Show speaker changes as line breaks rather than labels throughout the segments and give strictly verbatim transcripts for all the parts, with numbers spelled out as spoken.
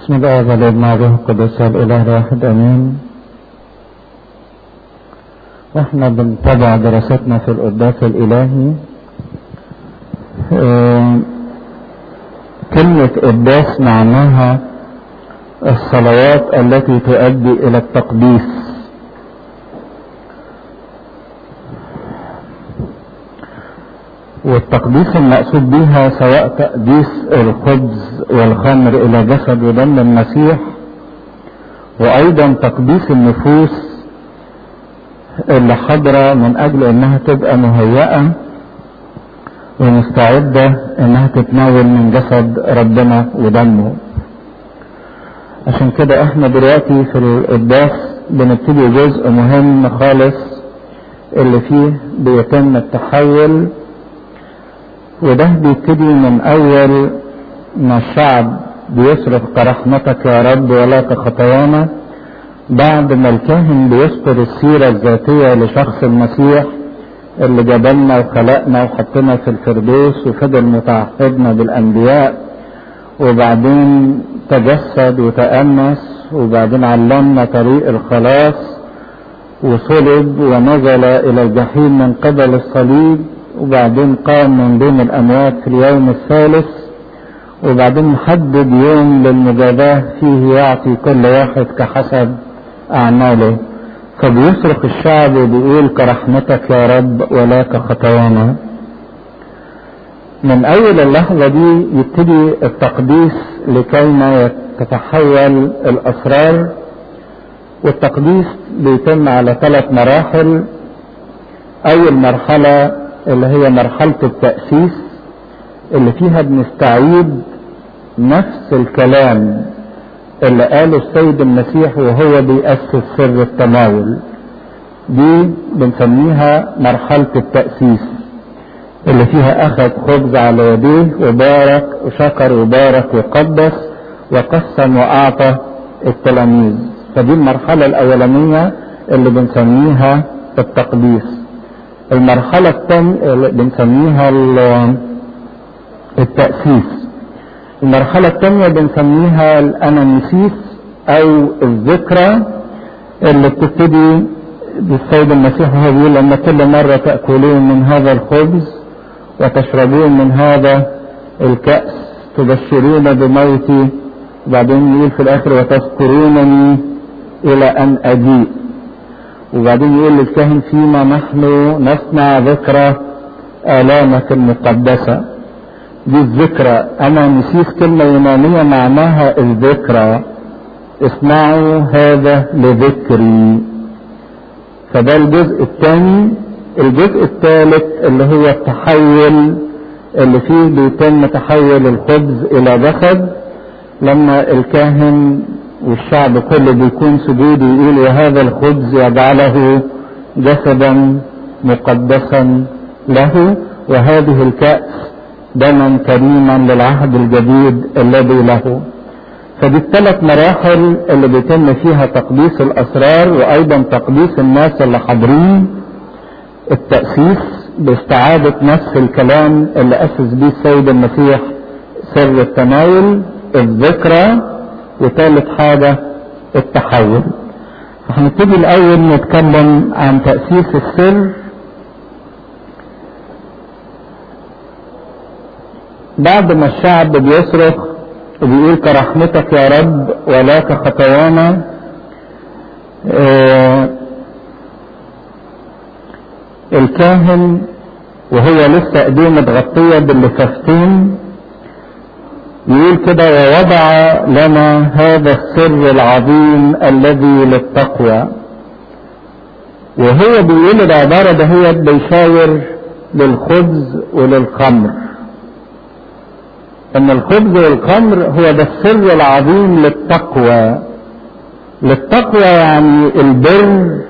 بسم الله والابن والروح القدس الاله الواحد امين. واحنا بنتابع دراستنا في القداس الالهي. اه كلمة قداس معناها الصلوات التي تؤدي الى التقديس، والتقديس المقصود بها سواء تقديس الخبز والخمر الى جسد ودم المسيح، وايضا تقديس النفوس اللي حاضرة من اجل انها تبقى مهيئة ومستعدة انها تتناول من جسد ربنا ودمه. عشان كده احنا دلوقتي في القداس بنبتدي جزء مهم خالص اللي فيه بيتم التحول، وده بيبتدي من اول ما الشعب بيصرخ كرحمتك يا رب ولا كخطايانا، بعد ما الكاهن بيذكر السيرة الذاتية لشخص المسيح اللي جبلنا وخلقنا وحطنا في الفردوس وفضل متعهدنا بالانبياء، وبعدين تجسد وتأنس، وبعدين علمنا طريق الخلاص وصلب ونزل الى الجحيم من قبل الصليب، وبعدين قام من بين الاموات في اليوم الثالث، وبعدين محدد يوم للمجازاة فيه يعطي كل واحد كحسب اعماله. فبيصرخ الشعب وبيقول كرحمتك يا رب ولا كخطايانا. من اول اللحظة دي يبتدي التقديس لكيما تتحول الاسرار، والتقديس بيتم على ثلاث مراحل. اول مرحلة اللي هي مرحلة التأسيس، اللي فيها بنستعيد نفس الكلام اللي قاله السيد المسيح وهو بيأسس سر التناول. دي بنسميها مرحلة التأسيس، اللي فيها أخذ خبز على يديه وبارك وشكر وبارك وقدس وقسم وأعطى التلاميذ. فدي المرحلة الأولانية اللي بنسميها التقديس. المرحلة الثانية اللي بنسميها التأسيس. المرحلة الثانية بنسميها الأناميسيس أو الذكرى، اللي بتبتدي بالسيد المسيح وهو بيقول لما كل مرة تأكلون من هذا الخبز وتشربون من هذا الكأس تبشرون بموتي، وبعدين يقول في الآخر وتذكرونني إلى أن أجيء. وبعدين يقول للكاهن فيما نحن نصنع ذكرى آلامك المقدسة. دي الذكرى. أنا نسيت كلمة يونانية معناها الذكرى، اصنعوا هذا لذكري. فده الجزء الثاني. الجزء الثالث اللي هو التحول، اللي فيه بيتم تحول الخبز إلى جسد، لما الكاهن والشعب كله بيكون سجود ويقول وهذا الخبز يجعله جسدا مقدسا له، وهذه الكأس دما كريما للعهد الجديد الذي له. فدي الثلاث مراحل اللي بيتم فيها تقديس الأسرار، وأيضا تقديس الناس اللي حاضرين. التأسيس باستعادة نفس الكلام اللي أسس به السيد المسيح سر التناول. الذكرى. وثالث حاجة التحول. هنبتدي الأول نتكلم عن تأسيس السر. بعد ما الشعب بيصرخ وبيقول كرحمتك يا رب ولا كخطايانا، آه الكاهن وهو لسه ايديه متغطية باللفافتين يقول كده ووضع لنا هذا السر العظيم الذي للتقوى. وهو بيقول العبارة ده هي بيشاور للخبز وللخمر، ان الخبز والخمر هو ده السر العظيم للتقوى. للتقوى يعني البر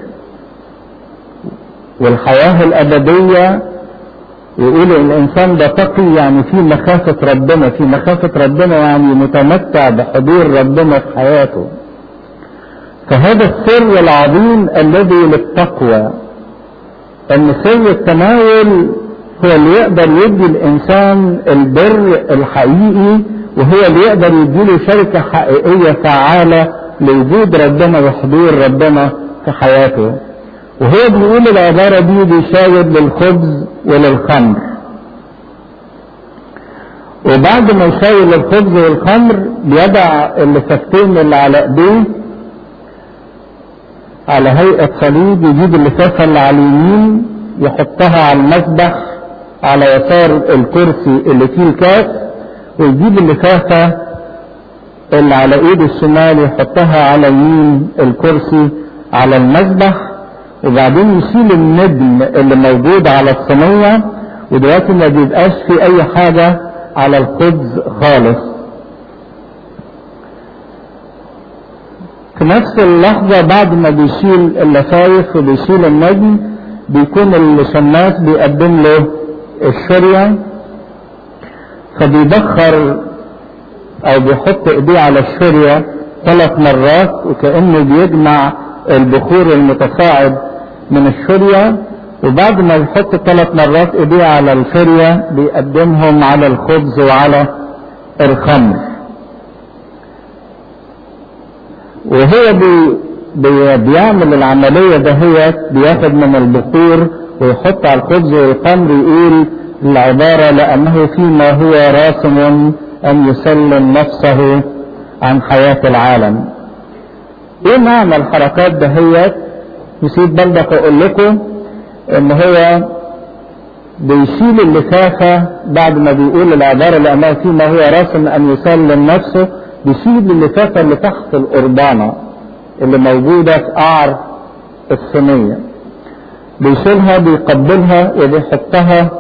والحياة الأبدية. يقول الإنسان ده تقي يعني في مخافة ربنا. في مخافة ربنا يعني متمتع بحضور ربنا في حياته. فهذا السر العظيم الذي للتقوى، ان سر التناول هو اللي يقدر يدي الانسان البر الحقيقي، وهو اللي يقدر يديله شركة حقيقية فعالة لوجود ربنا وحضور ربنا في حياته. وهو بيقول العبارة دي بيشاور للخبز وللخمر. وبعد ما يشاور للخبز والخمر بيضع اللفافتين اللي على ايديه على هيئة صليب، يجيب اللفافة اللي على اليمين يحطها على المسبح على يسار الكرسي اللي فيه الكاس، ويجيب اللفافة اللي على ايده الشمال يحطها على يمين الكرسي على المسبح، وبعدين يشيل الندم اللي موجود على الصينية، ودلوقتي ما بيبقاش في اي حاجة على الخبز خالص. في نفس اللحظة بعد ما بيشيل اللفايف وبيشيل النجم بيكون الشماس بيقدم له الشريعة، فبيبخر او بيحط ايديه على الشريعة ثلاث مرات وكأنه بيجمع البخور المتصاعد من الشريعة، وبعد ما يحط ثلاث مرات ايديه على الشريعة بيقدمهم على الخبز وعلى الخمر. وهو بي بي بيعمل العملية دهيت، بياخد من البخور ويحط على الخبز والخمر، يقول العبارة لأنه فيما هو راسم أن يسلم نفسه عن حياة العالم. ايه معنى الحركات دهيت؟ نسيت بلدك اقول لكم ان هو بيشيل اللفافة بعد ما بيقول العبارة لأنه فيما هو راسم أن يسلم نفسه، بيشيل اللفافة اللي تحت القربانة اللي موجودة في قعر الصينية، بيشيلها بيقبلها وبيحطها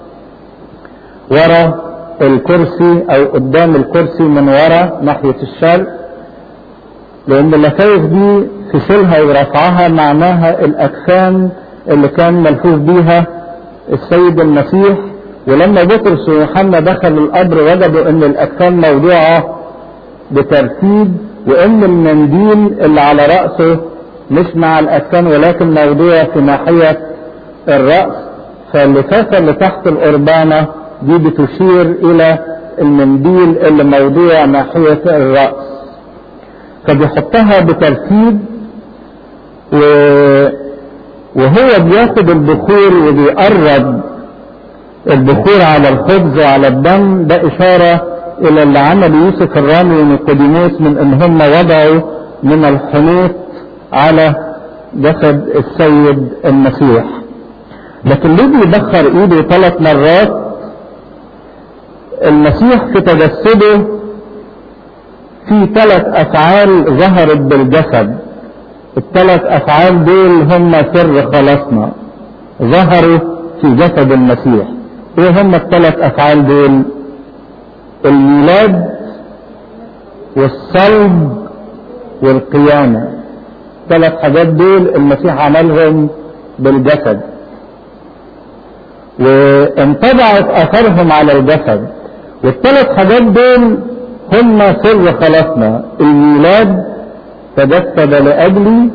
ورا الكرسي او قدام الكرسي من ورا ناحية الشرق، لان اللفايف دي في شيلها ورفعها معناها الاكفان اللي كان ملفوف بيها السيد المسيح. ولما بطرس ويوحنا دخلوا القبر وجدوا ان الاكفان موضوعة بترتيب، وان المنديل اللي على رأسه مش مع الاكفان ولكن موضوع في ناحية الرأس، فاللفافة اللي تحت القربانة دي بتشير الى المنديل اللي موضوع ناحية الرأس، فبيحطها بترتيب. و... وهو بياخد البخور وبيقرب البخور على الخبز وعلى الدم، ده اشارة الى اللي عمل يوسف الرامي ونيقوديموس من ان هم وضعوا من الحنوط على جسد السيد المسيح. لكن ليه بيبخر ايده ثلاث مرات؟ المسيح في تجسده في ثلاث افعال ظهرت بالجسد، الثلاث افعال دول هم سر خلاصنا، ظهروا في جسد المسيح. ايه هم الثلاث افعال دول؟ الميلاد والصلب والقيامة. ثلاث حاجات دول المسيح عملهم بالجسد وانطبعت اثرهم على الجسد، والثلاث حاجات دول هم سر خلاصنا. الميلاد تجسد لأجلي،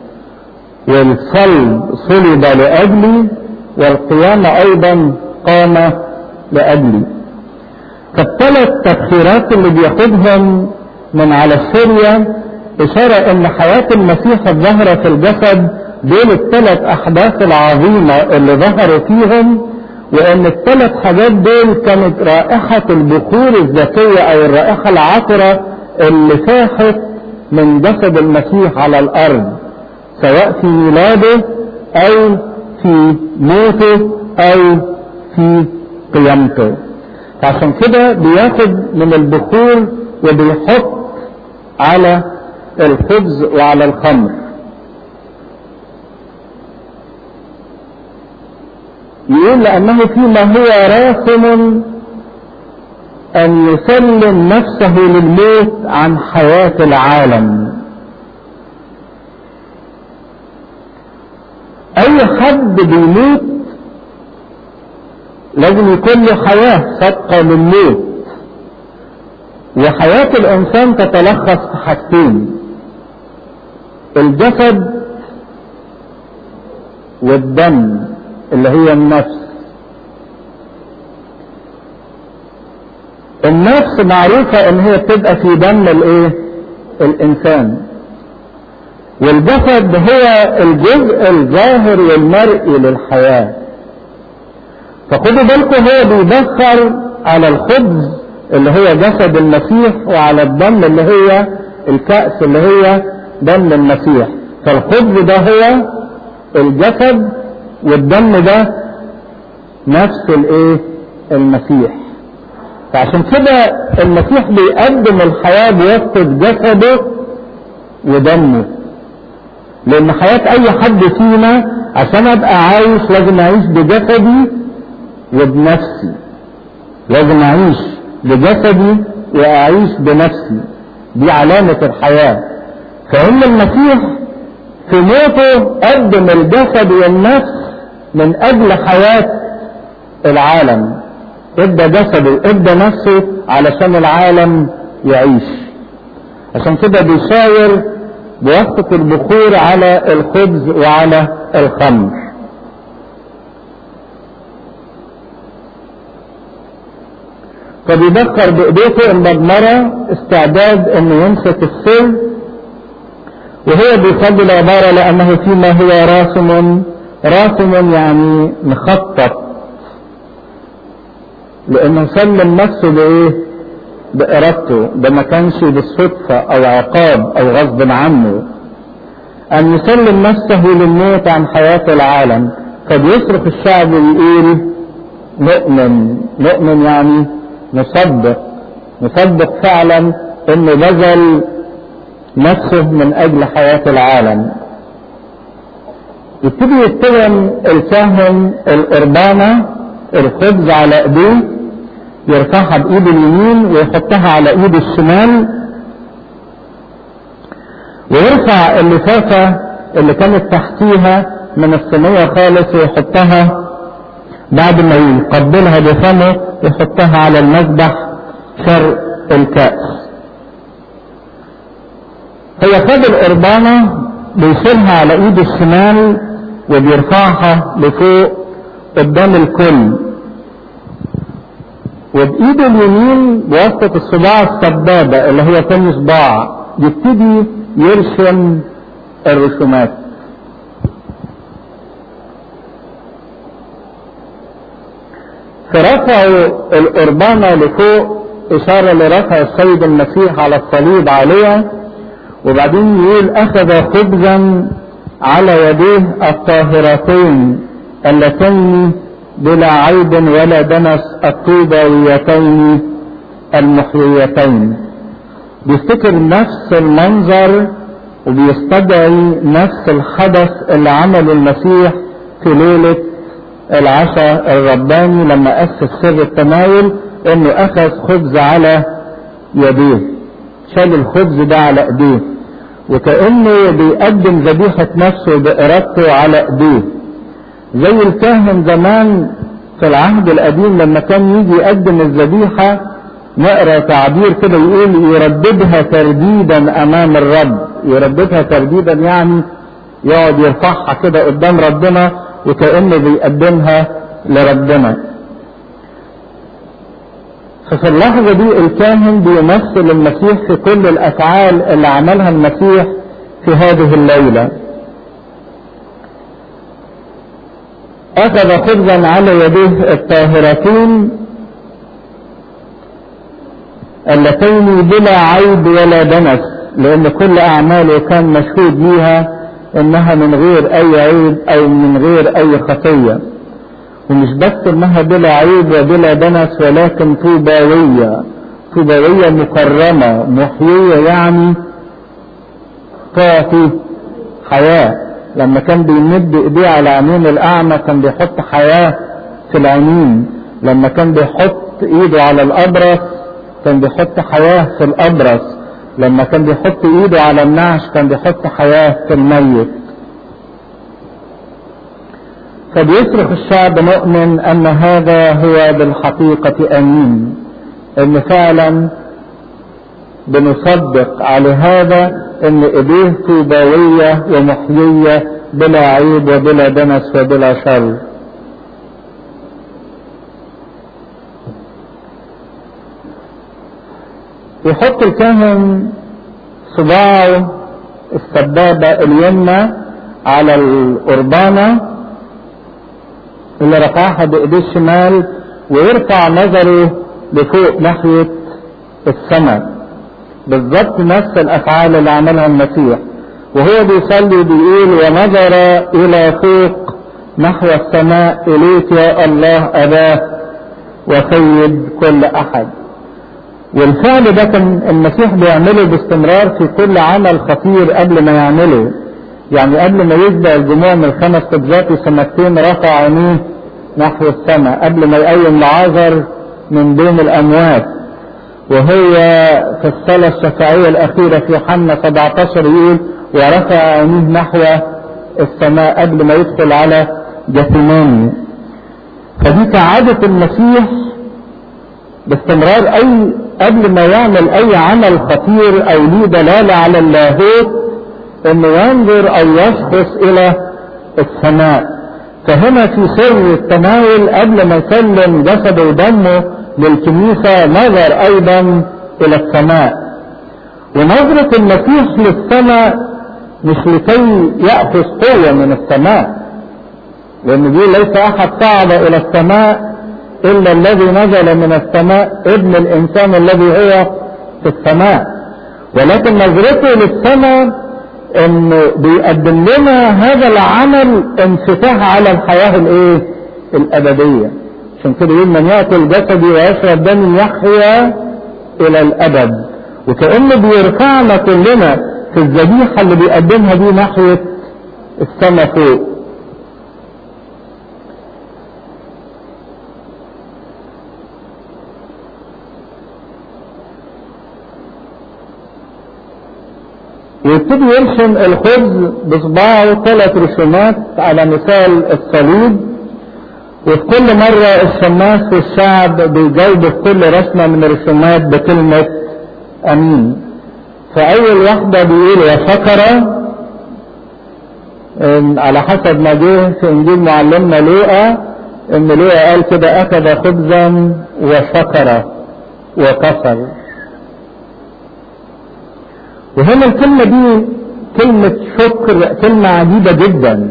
والصلب صلب لأجلي، والقيامة أيضا قام لأجلي. فالثلاث تبخيرات اللي بياخدهم من على السرية إشارة إن حياة المسيح الظاهرة في الجسد دول الثلاث أحداث العظيمة اللي ظهروا فيهم، وإن الثلاث حاجات دول كانت رائحة البخور الذكية أو الرائحة العطرة اللي فاحت من جسد المسيح على الأرض، سواء في ميلاده أو في موته أو في قيامته. عشان كده بياخد من البخور وبيحط على الخبز وعلى الخمر. يقول لأنه فيما هو راسم أن يسلم نفسه للموت عن حياة العالم. أي حد بيموت لازم يكون له حياة سابقة للموت، وحياة الإنسان تتلخص في حاجتين: الجسد والدم اللي هي النفس. النفس معروفة ان هي بتبقى في دم الايه؟ الانسان. والجسد هو الجزء الظاهر والمرئي للحياة. فخدوا بالكم هو بيدخل على الخبز اللي هو جسد المسيح وعلى الدم اللي هي الكأس اللي هي دم المسيح. فالخبز ده هو الجسد والدم ده نفس الايه؟ المسيح. فعشان كده المسيح بيقدم الحياة بواسطة جسده ودمه. لان حياة اي حد فينا عشان ابقى عايش لازم اعيش بجسدي وبنفسي. لازم اعيش بجسدي واعيش بنفسي. دي علامة الحياة. فإن المسيح في موته قدم الجسد والنفس من اجل حياة العالم. ادى جسده ادى نفسه علشان العالم يعيش. عشان كده بيشاور بواسطة البخور على الخبز وعلى الخمر. فبيذكر بايديه المضمرة استعداد انه يمسك السر، وهو بيخلي العبارة لانه فيما هو راسم. راسم يعني مخطط، لانه سلم نفسه بايه؟ بارادته. ده ما كانش بالصدفة او عقاب او غصب عنه. ان يسلم نفسه للموت عن حياة العالم. فبيصرخ الشعب ويقول مؤمن. مؤمن يعني مصدق. مصدق فعلا انه بذل نفسه من اجل حياة العالم. يبتدي يستلم الكاهن القربانة الخبز على ايديه، يرفعها بايده اليمين ويحطها على ايده الشمال، ويرفع اللفافة اللي كانت تحتيها من الصينية خالص ويحطها بعد ما يقبلها بفمه يحطها على المذبح شرق الكأس. هي خد القربانة بيشيلها على ايده الشمال وبيرفعها لفوق قدام الكل، وبايده اليمين بواسطة الصباع السبابة اللي هو تاني صباع يبتدي يرسم الرسومات. فرفعوا القربانة لفوق اشارة لرفع السيد المسيح على الصليب عليها. وبعدين يقول اخذ خبزا على يديه الطاهرتين اللتين بلا عيب ولا دنس الطوباويتين المحييتين. بيفتكر نفس المنظر وبيستدعي نفس الحدث اللي عمله المسيح في ليلة العشاء الرباني لما أسس سر التناول، انه اخذ خبز على يديه. شال الخبز ده على ايديه وكأنه بيقدم ذبيحة نفسه بإرادته على ايديه. زي الكاهن زمان في العهد القديم لما كان يجي يقدم الذبيحة نقرأ تعبير كده يقول يرددها ترديدا امام الرب. يرددها ترديدا يعني يقعد يرفعها كده قدام ربنا وكأنه بيقدمها لربنا. ففي اللحظة دي الكاهن بيمثل المسيح في كل الافعال اللي عملها المسيح في هذه الليلة. اخذ خبزا على يديه الطاهرتين اللتين بلا عيب ولا دنس، لان كل اعماله كان مشهود ليها انها من غير اي عيب او من غير اي خطية. ومش بس انها بلا عيب وبلا دنس ولكن طوباوية. طوباوية مكرمة محيية يعني تعطي حياة. لما كان بيمد ايديه على عينين الاعمى كان بيحط حياة في العينين. لما كان بيحط ايده على الابرص كان بيحط حياة في الابرص. لما كان بيحط ايده على النعش كان بيحط حياة في الميت. فبيصرخ الشعب مؤمن ان هذا هو بالحقيقة امين، ان فعلا بنصدق على هذا ان ايديه طوباوية ومحيية بلا عيب وبلا دنس وبلا شر. يحط الكاهن صباعه السبابة اليمنى على القربانة اللي رفعها بايديه الشمال، ويرفع نظره لفوق ناحية السماء، بالضبط نفس الافعال اللي عملها المسيح وهو بيصلي، بيقول ونظر الى فوق نحو السماء اليك يا الله اباه وسيد كل احد. والفعل ده كان المسيح بيعمله باستمرار في كل عمل خطير قبل ما يعمله. يعني قبل ما يسبق الجموع من الخمس قبضات وسمكتين رفع عينيه نحو السماء، قبل ما يقيم لعازر من بين الاموات، وهي في الصلاة الشفاعية الأخيرة في يوحنا سبعة عشر يقول ورفع عينيه نحو السماء قبل ما يدخل على جثماني. فدي كعادة المسيح باستمرار، أي قبل ما يعمل أي عمل خطير أو ليه دلالة على اللاهوت إنه ينظر أو يشخص إلى السماء. فهنا في سر التناول قبل ما يسلم جسده ودمه للكنيسة نظر ايضا الى السماء. ونظرة المسيح للسماء مش لكي يأخذ قوة من السماء، لان دي ليس احد صعد الى السماء الا الذي نزل من السماء ابن الانسان الذي هو في السماء، ولكن نظرته للسماء انه بيقدم لنا هذا العمل انفتاح على الحياة الايه الابدية. عشان كده يقول من يأكل جسدي ويشرب دمي يحيا الى الابد، وكأنه بيرفعنا كلنا في الذبيحة اللي بيقدمها دي ناحية السماء فوق. ويبتدي يرسم الخبز بصباعه ثلاث رسومات على مثال الصليب، وفي كل مرة الشماس والشعب بيجاوبوا في كل رسمة من الرسومات بكلمة امين. فاول واحدة بيقول يا شكرة، على حسب ما جه في انجيل معلمنا لوقا ان لوقا قال كده اخذ خبزا وشكرة وكسر. وهنا الكلمة دي كلمة شكر كلمة عجيبة جدا.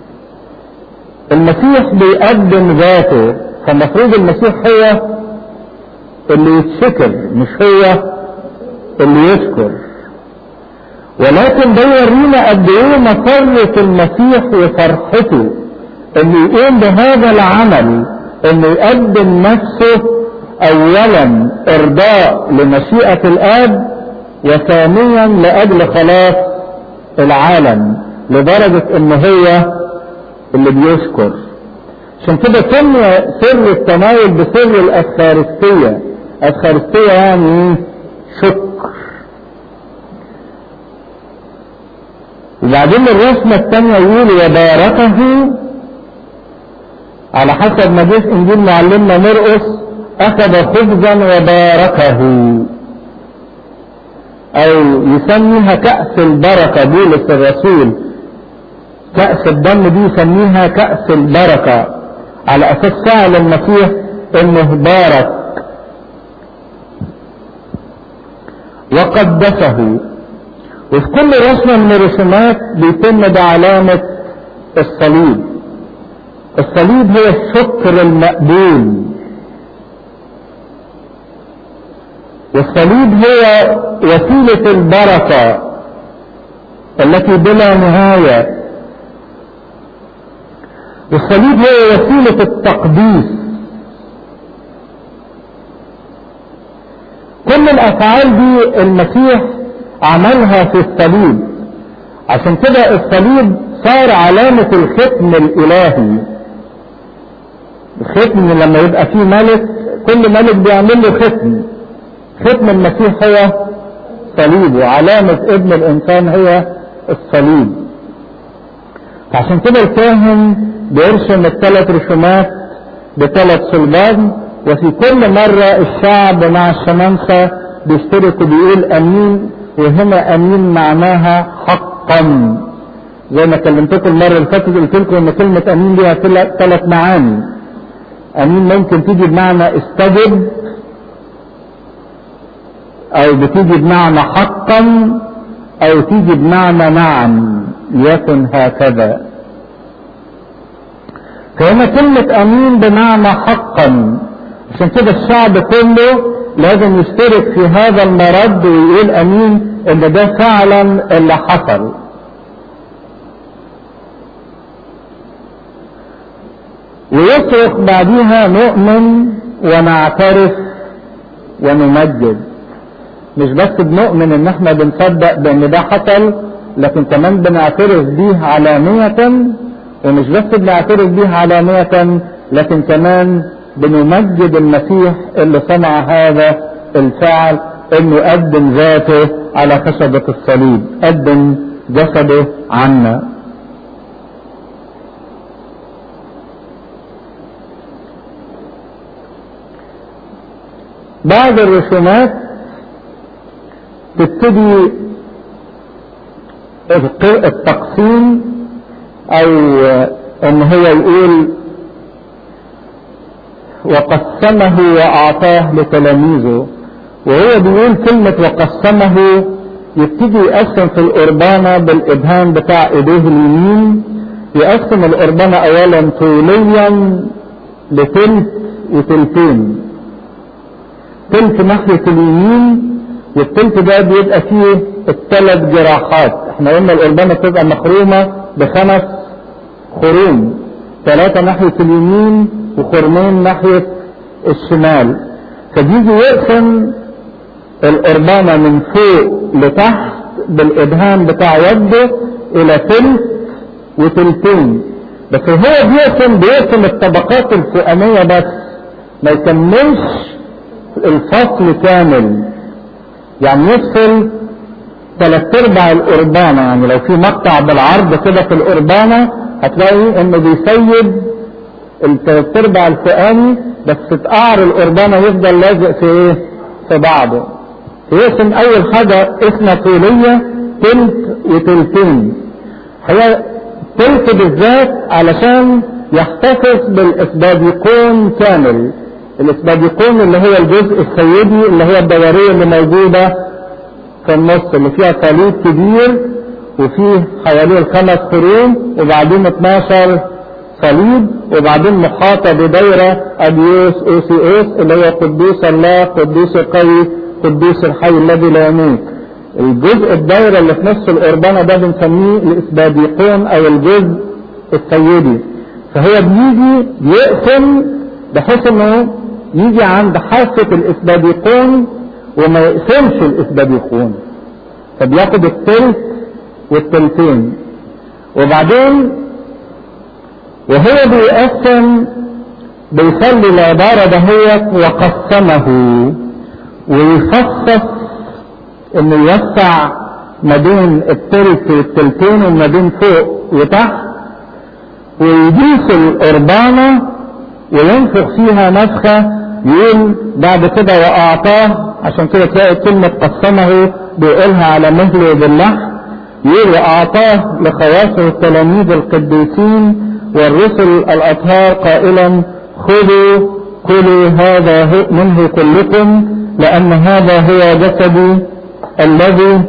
المسيح بيقدم ذاته، فالمفروض المسيح هو اللي يتشكر مش هو اللي يشكر، ولكن ده يورينا قد ايه مسرة المسيح وفرحته انه يقوم بهذا العمل، انه يقدم نفسه اولا ارضاء لمشيئة الاب، وثانيا لاجل خلاص العالم، لدرجة ان هو اللي بيشكر. عشان كده سمي سر التناول بسر الافخارستية. افخارستية يعني شكر. وبعدين الرسمة الثانية يقول وباركه، على حسب ما جه في انجيل معلمنا مرقس اخذ خبزا وباركه، او يسميها كأس البركة. بولس الرسول كأس الدم دي يسميها كأس البركة، على اساس فعل المسيح انه بارك وقدسه. وفي كل رسمة من الرسومات بيتم بعلامة الصليب. الصليب هو الشكر المقبول، والصليب هو وسيلة البركة التي بلا نهاية، والصليب هو وسيلة التقديس. كل الافعال دي المسيح عملها في الصليب، عشان كده الصليب صار علامة الختم الالهي. الختم لما يبقى فيه ملك، كل ملك بيعمل له ختم. ختم المسيح هو صليب، وعلامة ابن الانسان هي الصليب. عشان كده الكاهن بيرسم الثلاث رسومات بثلاث صلبان، وفي كل مرة الشعب مع الشمامسة بيشتركوا بيقول امين. وهنا امين معناها حقا، زي ما كلمتكم المرة اللي فاتت قلت لكم ان كلمة امين ليها ثلاث معاني. امين ممكن تيجي بمعنى استجب، او بتيجي بمعنى حقا او تيجي بمعنى نعم ليكن هكذا. فهنا كلمة امين بمعنى حقا، عشان كده الشعب كله لازم يشترك في هذا المرد ويقول امين ان ده فعلا اللي حصل. ويصرخ بعديها نؤمن ونعترف ونمجد. مش بس بنؤمن ان احنا بنصدق بان ده حصل، لكن كمان بنعترف بيه علانية، ومش بس بنعترف بيه علانية لكن كمان بنمجد المسيح اللي صنع هذا الفعل، انه قدم ذاته على خشبة الصليب، قدم جسده عنا. بعض الرسومات تبتدي التقسيم او ان هو يقول وقسمه واعطاه لتلاميذه، وهو بيقول كلمة وقسمه يبتدي يقسم في القربانة بالابهام بتاع ايديه اليمين. يقسم القربانة اولا طوليا لتلت وتلتين، تلت ناحية اليمين، والتلت ده بيبقى فيه الثلاث جراحات. احنا قلنا القربانة بتبقى مخرومة بخمس خروم، ثلاثة ناحية اليمين وخرمين ناحية الشمال. فبيجي يقسم القربانة من فوق لتحت بالابهام بتاع يده الى تلت وتلتين. بس هو بيقسم بيقسم الطبقات الفوقانية بس، ما يكملش الفصل كامل. يعني يفصل ثلاث ارباع القربانة. يعني لو في مقطع بالعرض كده في القربانة هتلاقي انه بيسيب الثلاث ارباع الفوقاني، بس قعر القربانة يفضل لازق في ايه؟ في بعضه. يقسم اول حاجة اسمها طولية تلت وتلتين. هي تلت بالذات علشان يحتفظ بالاسباديقون كامل. الاسباديقون اللي هو الجزء السيدي اللي هو الدورية اللي موجودة في النص، اللي فيها صليب كبير وفيه حواليه الخمس خروم وبعدين اتناشر صليب، وبعدين محاطة بدايرة ابيوس اوسيوس اللي هو قدوس الله قدوس القوي قدوس الحي الذي لا يموت. الجزء الدايرة اللي في نص القربانة ده بنسميه الاسباديقون او الجزء السيدي. فهو بيجي يقسم بحيث انه يجي عند حافة الاسباديقون وما يقسمش الاسباديقون، فبياخد التلت والتلتين. وبعدين وهو بيقسم بيخلي العبارة دهيت وقسمه، ويخصص انه يوسع ما بين التلت والتلتين وما بين فوق وتحت، ويدوس القربانة وينفخ فيها نفخة. يقول بعد كده واعطاه، عشان كده تلاقي كلمة قسمه بيقولها على مهله باللحم. يقول واعطاه لخواصه التلاميذ القديسين والرسل الاطهار قائلا خذوا كلوا هذا منه كلكم لان هذا هو جسدي الذي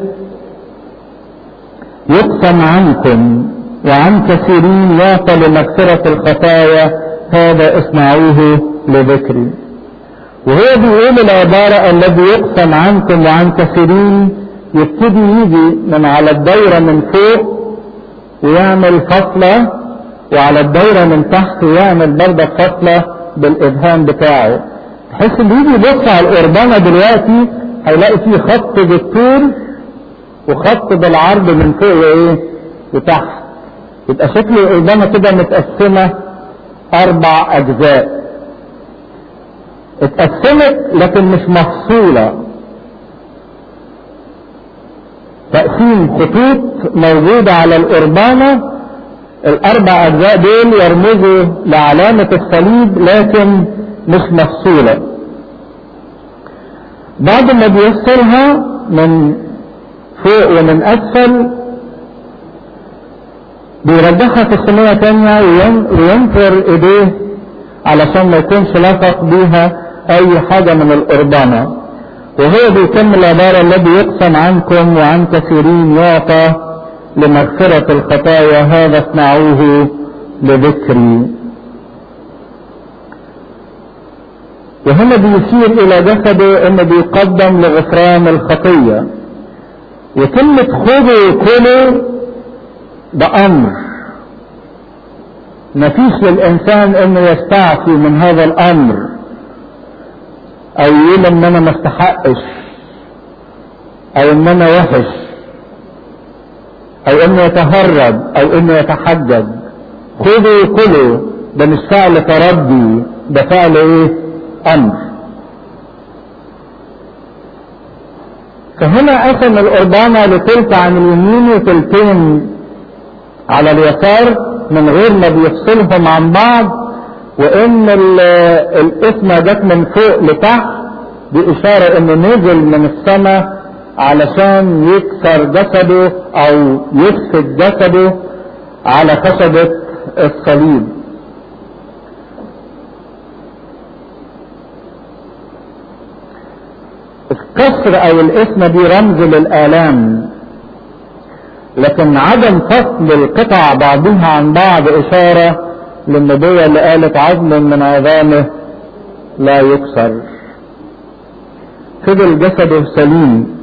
يقسم عنكم وعن كثيرين يعطى لمغفرة الخطايا، هذا اصنعوه لذكري. وهو بيقول العبارة الذي يقسم عنكم وعن كثيرين يبتدي يجي من على الدايرة من فوق ويعمل فصلة، وعلى الدايرة من تحت ويعمل برضه فصلة بالإبهام بتاعه، بحيث اللي يجي يبص على القربانة دلوقتي هيلاقي فيه خط بالطول وخط بالعرض من فوق وايه وتحت. يبقى شكل القربانة كده متقسمة أربع أجزاء، اتقسمت لكن مش مفصولة، تقسيم خطوط موجودة على القربانة. الأربع أجزاء دول يرمزوا لعلامة الصليب لكن مش مفصولة. بعد ما بيفصلها من فوق ومن أسفل بيرجعها في الصينية تانية وينفر ايديه علشان ما يكونش لصق بيها اي حاجة من القربانة. وهو بيكمل العبارة: الذي يقسم عنكم وعن كثيرين يعطى لمغفرة الخطايا، هذا اصنعوه لذكري. وهنا بيشير الى جسده انه بيقدم لغفران الخطية. وكلمة خذوا كلوا ده امر، مفيش للانسان انه يستعفي من هذا الامر او يقول ان انا ما استحقش او ان انا وحش او انه يتهرب او انه يتحجج. خذوا كلوا ده مش فعل تردي، ده فعل ايه؟ امر. فهنا قسم القربانة لتلت عن اليمين وتلتين على اليسار من غير ما بيفصلهم عن بعض، وان الاسم جت من فوق لتحت باشارة انه نزل من السماء علشان يكسر جسده او يفسد جسده على خشبة الصليب. الكسر او الاسم دي رمز للآلام، لكن عدم فصل القطع بعضها عن بعض اشارة للنبوة اللي قالت: عظم من عظامه لا يكسر. فضل جسده سليم.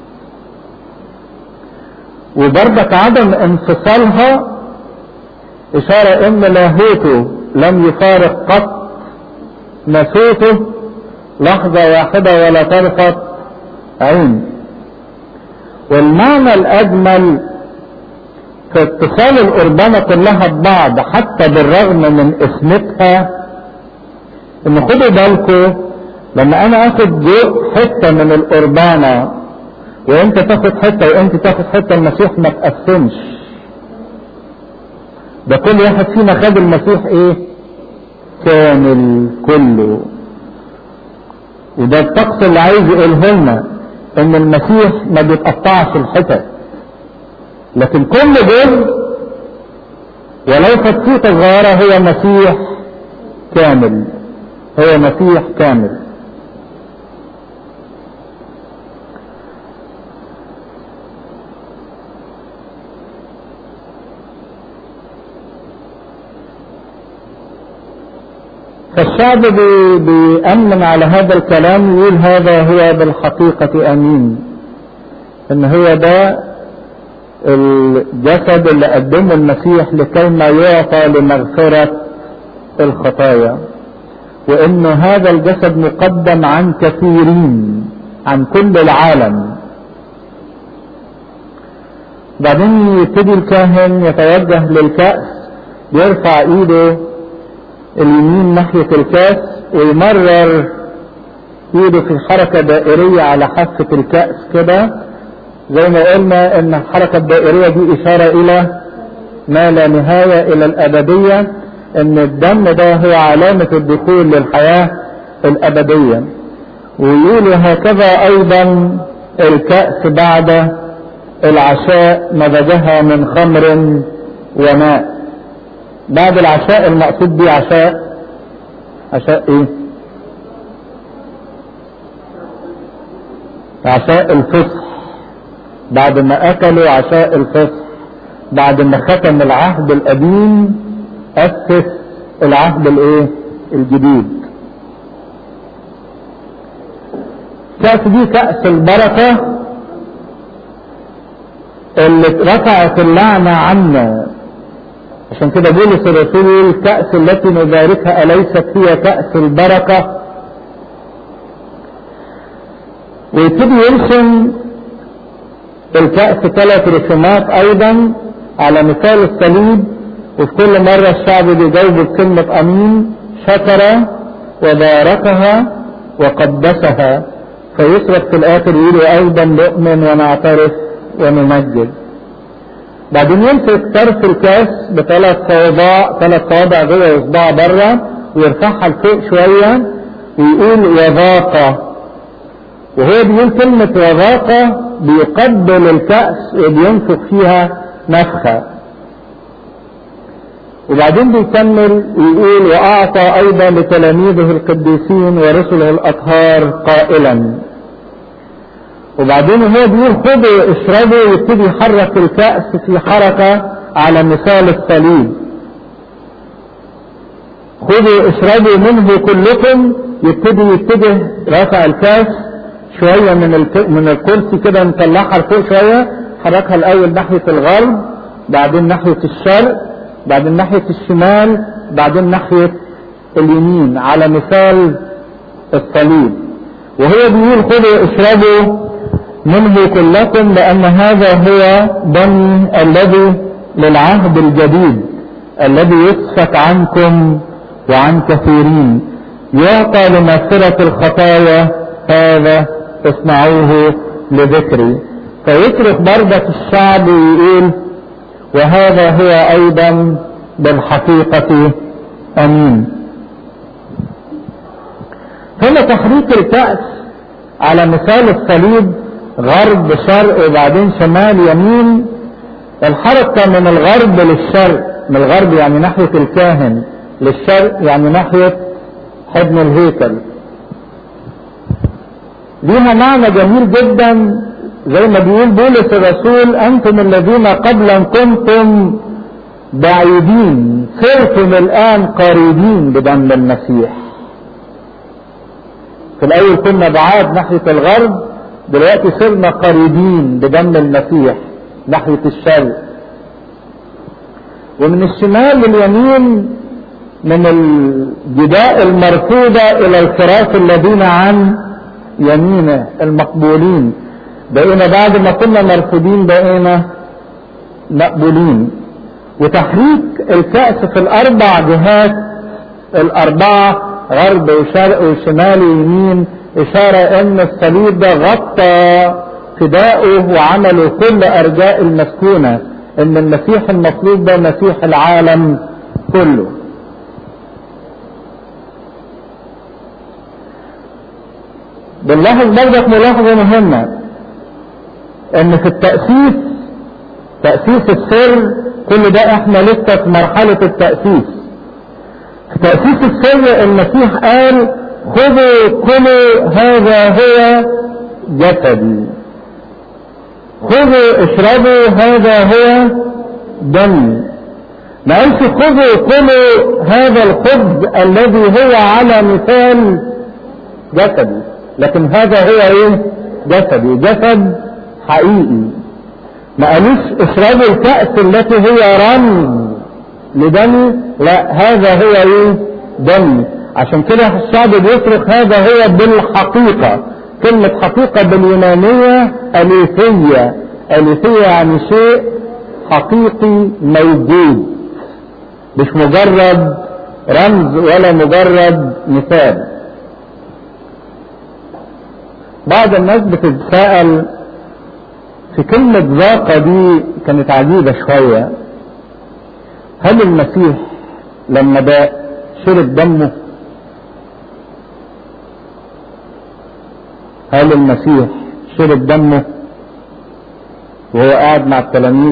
وبرضك عدم انفصالها اشارة ان لاهوته لم يفارق قط ناسوته لحظة واحدة ولا طرفة عين. والمعنى الاجمل في اتصال القربانة كلها ببعض حتى بالرغم من اسمتها، ان خدوا بالكم لما انا اخد جزء حتة من القربانة وانت تاخد حتة وانت تاخد حتة، المسيح ما تقسمش، ده كل واحد فينا خد المسيح ايه؟ كامل كله. وده الطقس اللي عايز يقوله لنا، ان المسيح ما بيتقطعش الحتت، لكن كل جزء ولو فتفوتة صغيرة هو مسيح كامل، هو مسيح كامل. فالشعب بي بيأمن على هذا الكلام، يقول هذا هو بالحقيقة أمين، ان هو ده الجسد اللي قدمه المسيح لكي ما يعطى لمغفرة الخطايا، وان هذا الجسد مقدم عن كثيرين، عن كل العالم. بعدين يبتدي الكاهن يتوجه للكأس، يرفع ايده اليمين ناحية الكأس ويمرر ايده في حركة دائرية على حافة الكأس كده، زي ما قلنا ان الحركة الدائرية دي اشارة الى ما لا نهاية، الى الابدية، ان الدم ده هو علامة الدخول للحياة الابدية. ويقول هكذا ايضا الكأس بعد العشاء مزجها من خمر وماء. بعد العشاء المقصود بيه عشاء عشاء ايه؟ عشاء الفصح. بعد ما اكلوا عشاء الفصح، بعد ما ختم العهد القديم اسس العهد الايه؟ الجديد. كأس دي كأس البركة اللي رفعت اللعنة عنا. عشان كده بولس الرسول: الكأس التي نباركها أليست هي كأس البركة؟ ويبتدي يرسم الكأس ثلاث رسومات ايضا على مثال الصليب، وفي كل مرة الشعب بيجاوب بكلمة امين: شكر وباركها وقدسها. فيصرف في الاخر يقول: ايضا نؤمن ونعترف ونمجد. بعدين يمسك طرف الكاس بثلاث صوابع، ثلاث صوابع جوه وصباع بره، ويرفعها لفوق شويه ويقول: وذاق. وهو بيقول كلمة وذاق بيقبل الكأس وبينفخ فيها نفخة. وبعدين بيكمل ويقول: وأعطى أيضا لتلاميذه القديسين ورسله الأطهار قائلا. وبعدين هو بيقول خدوا اشربوا، يبتدي يحرك الكأس في حركة على مثال الصليب. خذوا اشربوا منه كلكم، يبتدي يتجه رافع الكاس شوية من من الكرسي كده، نطلعها لفوق شوية، حركها الاول ناحية الغرب، بعدين ناحية الشرق، بعدين ناحية الشمال، بعدين ناحية اليمين على مثال الصليب. وهو بيقول خذوا اشربوا منه كلكم لان هذا هو دمي الذي للعهد الجديد الذي يسفك عنكم وعن كثيرين، يعطى لمغفرة الخطايا، هذا اصنعوه لذكري. فيصرخ بردة الشعب ويقول وهذا هو ايضا بالحقيقة امين. هنا تحريك الكأس على مثال الصليب، غرب شرق وبعدين شمال يمين. الحركة من الغرب للشرق، من الغرب يعني ناحية الكاهن، للشرق يعني ناحية حضن الهيكل، ليها معنى جميل جدا. زي ما بيقول بولس الرسول انتم الذين قبلا كنتم بعيدين صرتم الان قريبين بدم المسيح. في الاول كنا بعاد ناحية الغرب، دلوقتي صرنا قريبين بدم المسيح ناحية الشرق. ومن الشمال لليمين، من الجداء المرفوضة الى الفراش الذين عن يمينه المقبولين. بقينا بعد ما كنا مرفوضين بقينا مقبولين. وتحريك الكأس في الاربع جهات الاربعة، غرب وشرق وشمال ويمين، اشارة ان الصليب ده غطى فداؤه وعمله كل ارجاء المسكونة، ان المسيح المطلوب ده مسيح العالم كله. بنلاحظ برضك ملاحظة مهمة، ان في التأسيس، تأسيس السر، كل ده احنا لسه في مرحلة التأسيس. في تأسيس السر المسيح قال خذوا كلوا هذا هو جسدي، خذوا اشربوا هذا هو دمي. ما قالش خذوا كلوا هذا الخبز الذي هو على مثال جسدي، لكن هذا هو ايه؟ جسدي، جسد حقيقي. ما قالوش اشربوا الكأس التي هي رمز لدمي، لا هذا هو ايه؟ دمي. عشان كده الشعب بيصرخ هذا هو بالحقيقة. كلمة حقيقة باليونانية أليثية، أليثية يعني شيء حقيقي موجود، مش مجرد رمز ولا مجرد مثال. بعض الناس بتتساءل في كلمة ذاق دي، كانت عجيبة شوية. هل المسيح لما ده شرب دمه؟ هل المسيح شرب دمه وهو قاعد مع التلاميذ؟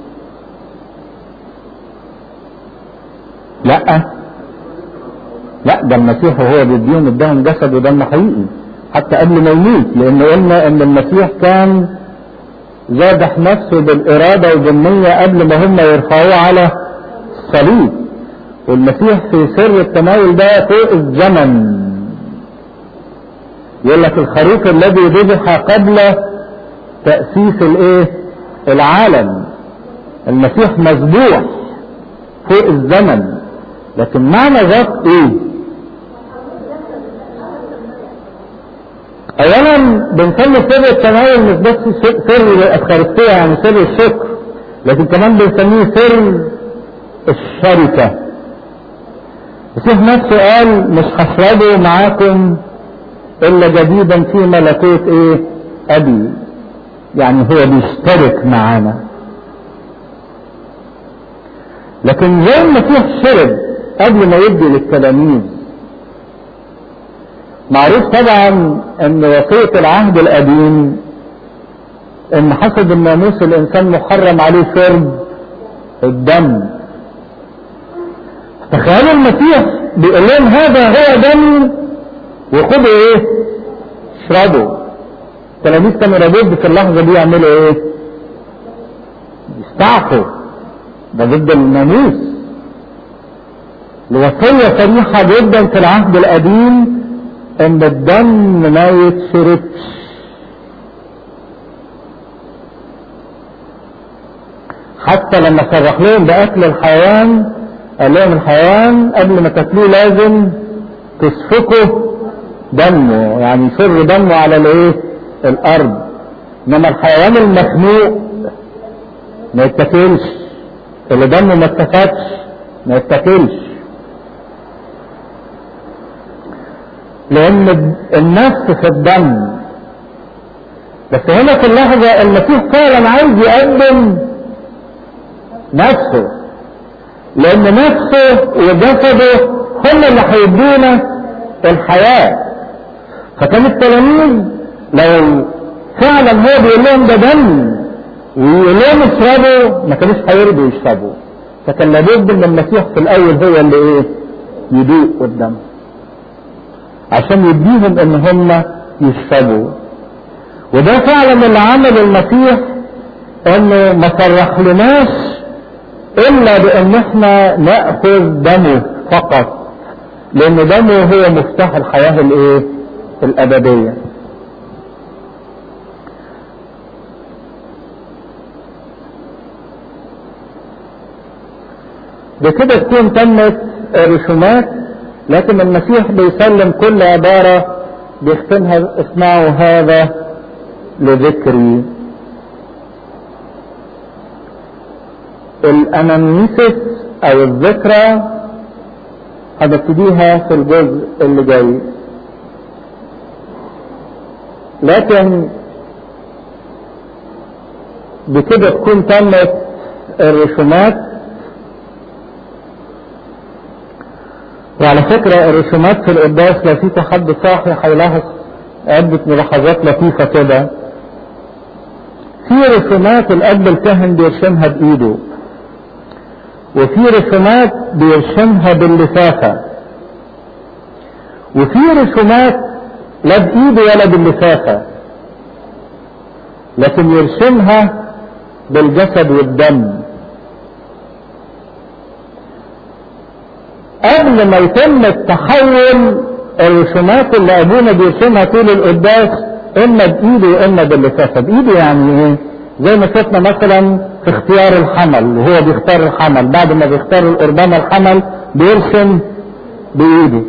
لا لا، ده المسيح وهو بيديهم اداهم جسد ودم حقيقي حتى قبل ما يموت، لان قلنا ان المسيح كان ذابح نفسه بالارادة والجنية قبل ما هم يرفعوه على الصليب. والمسيح في سر التناول ده فوق الزمن. يقول لك الخروف الذي ذبح قبل تأسيس الايه؟ العالم. المسيح مذبوح فوق الزمن. لكن معنى ذاك ايه؟ اولا بنسمي سر التناول مش بس سر الافخارستية يعني سر الشكر، لكن كمان بنسميه سر الشركة. المسيح نفسه قال مش هشربه معاكم الا جديدا في ملكوت ايه؟ ابي. يعني هو بيشترك معانا. لكن زي المسيح شرب قبل ما يدي للتلاميذ. معروف طبعا ان وصية العهد القديم ان حسب الناموس الانسان محرم عليه شرب الدم. تخيلوا المسيح بيقول لهم هذا هو دمي وخدوا ايه؟ اشربوا. التلاميذ كانوا لابد في اللحظة دي يعملوا ايه؟ يستعفوا، ده ضد الناموس. الوصية صريحة جدا في العهد القديم ان الدم ما يتشربش. حتى لما صرح لهم باكل الحيوان قال لهم الحيوان قبل ما تاكلوه لازم تسفكوا دمه، يعني يسر دمه على الايه؟ الارض. انما الحيوان المخنوق ما يتاكلش، اللي دمه ما اتسفكش ما يتاكلش، لان النفس في الدم. بس هنا في اللحظة المسيح فعلا عايز يقدم نفسه، لان نفسه وجسده هم اللي هيدونا الحياة. فكان التلاميذ لو فعلا هو بيقول لهم ده دم ويقول لهم اشربوا ما كانوش هيرضوا يشربوا، فكان لابد ان المسيح في الاول هو اللي ايه؟ يدوق قدام عشان يديهم ان هم يشربوا. وده فعلا اللي عمل المسيح، انه ما صرحلناش الا بان احنا ناخذ دمه فقط، لان دمه هو مفتاح الحياه الايه؟ الابديه. بكده تكون تمت الرسومات، لكن المسيح بيسلم كل عباره بيختمها اسمعوا هذا لذكري. الانامنيسيس او الذكرى هنبتديها في الجزء اللي جاي، لكن بكده تكون تمت الرسومات. وعلى فكرة الرسومات في القداس لو في حد صاحي هيلاحظ عدة ملاحظات لطيفة كده. في رسومات الاب الكاهن بيرسمها بايده، وفي رسومات بيرسمها باللفافة، وفي رسومات لا بايده ولا باللفافة لكن يرسمها بالجسد والدم. قبل ما يتم التحول الرسومات اللي ابونا بيرسمها طول القداس اما بايده واما باللفافة. بايده يعني ايه؟ زي ما شفنا مثلا في اختيار الحمل، وهو بيختار الحمل بعد ما بيختار القربان الحمل بيرسم بايده،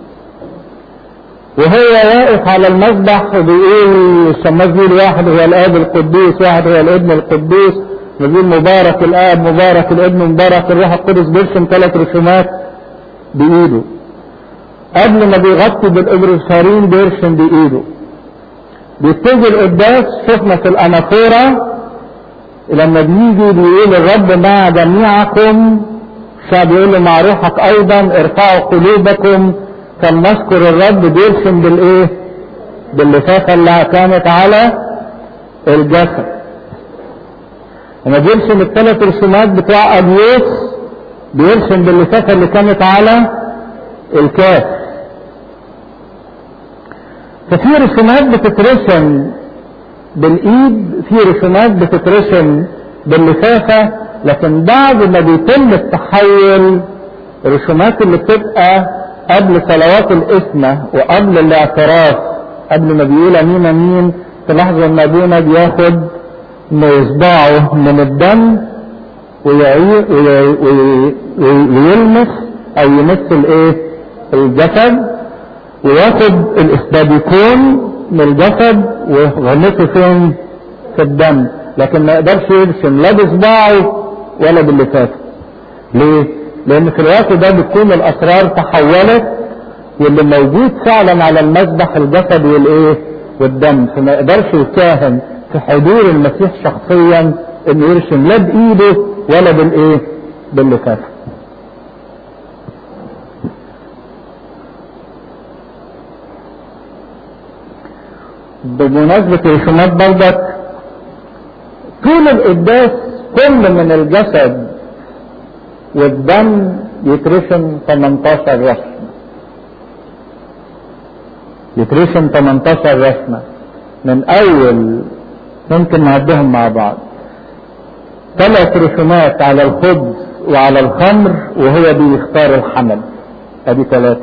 وهو واقف على المذبح وبيقول الشماس بيقول واحد هو الاب القدوس، واحد هو الابن القدوس، وبيقول مبارك الاب مبارك الابن مبارك الروح القدس. بيرسم ثلاث رسومات بايده. قبل ما بيغطي بالابرصارين بيرسم بايده. بيبتدي القداس شفنا في الانافوره لما بيجي بيقول الرب مع جميعكم، الشعب يقول له مع روحك ايضا ارفعوا قلوبكم فلنذكر الرب. بيرسم بالايه؟ باللفافه اللي كانت على الجسد. لما بيرسم الثلاث رسومات بتوع ابيوس بيرسم باللفافه اللي كانت على الكاف. ففي رسومات بتترسم بالايد، في رسومات بتترسم باللفافه، لكن بعد ما بيتم التحول الرسومات اللي بتبقى قبل صلوات الاسمة وقبل الاعتراف قبل ما بيقول امين امين، في لحظة ما ابونا بياخد مصباعه من الدم ويلمس او يمس الايه؟ الجسد، وياخد الاسباديكون من الجسد ويغمسه فين؟ في الدم. لكن ما يقدرش يرسم لا بصباعه ولا باللفافة. ليه؟ لان في الوقت ده بتكون الاسرار تحولت، واللي موجود فعلا على المذبح الجسد والايه؟ والدم. فما يقدرش الكاهن في حضور المسيح شخصيا انه يرسم لا بايده ولا بالايه؟ باللفافة. بمناسبة الرسومات برضك طول القداس كل من الجسد والدم يترسم ثمانية عشر رسمة، يترسم ثمانية عشر رسمة. من اول ممكن نعدهم مع بعض ثلاث رسومات على الخبز وعلى الخمر وهو بيختار الحمل. ادي ثلاثة.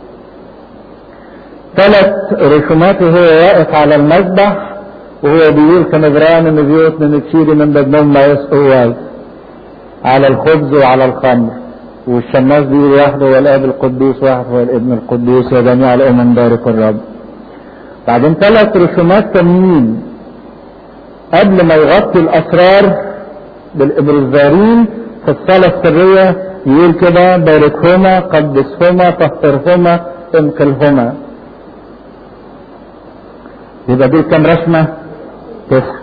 ثلاث رسومات وهو واقف على المذبح وهو بيقول كنبران من زيوت من تشيري من بدنهم ما يسقوا على الخبز وعلى الخمر. والشماس بيقول واحد هو الاب القدوس واحد هو الابن القدوس وجميع الامم بارك الرب. بعدين ثلاث رسومات تانيين قبل ما يغطي الاسرار بالابرزارين في الصلاة السرية يقول كده باركهما قدسهما طهرهما انقلهما. يبقى دول كام رسمة؟ تسعة.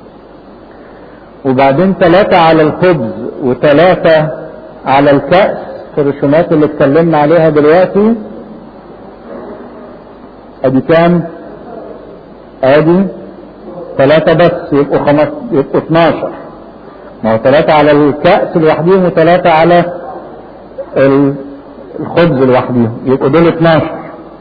وبعدين ثلاثة على الخبز وثلاثة على الكأس في الرسومات اللي اتكلمنا عليها دلوقتي. ادي كام؟ ادي ثلاثة بس يبقوا خمس يبقوا اتناشر. ما هو ثلاثة على الكأس لوحديهم وثلاثة على الخبز لوحديهم يبقوا دول اتناشر.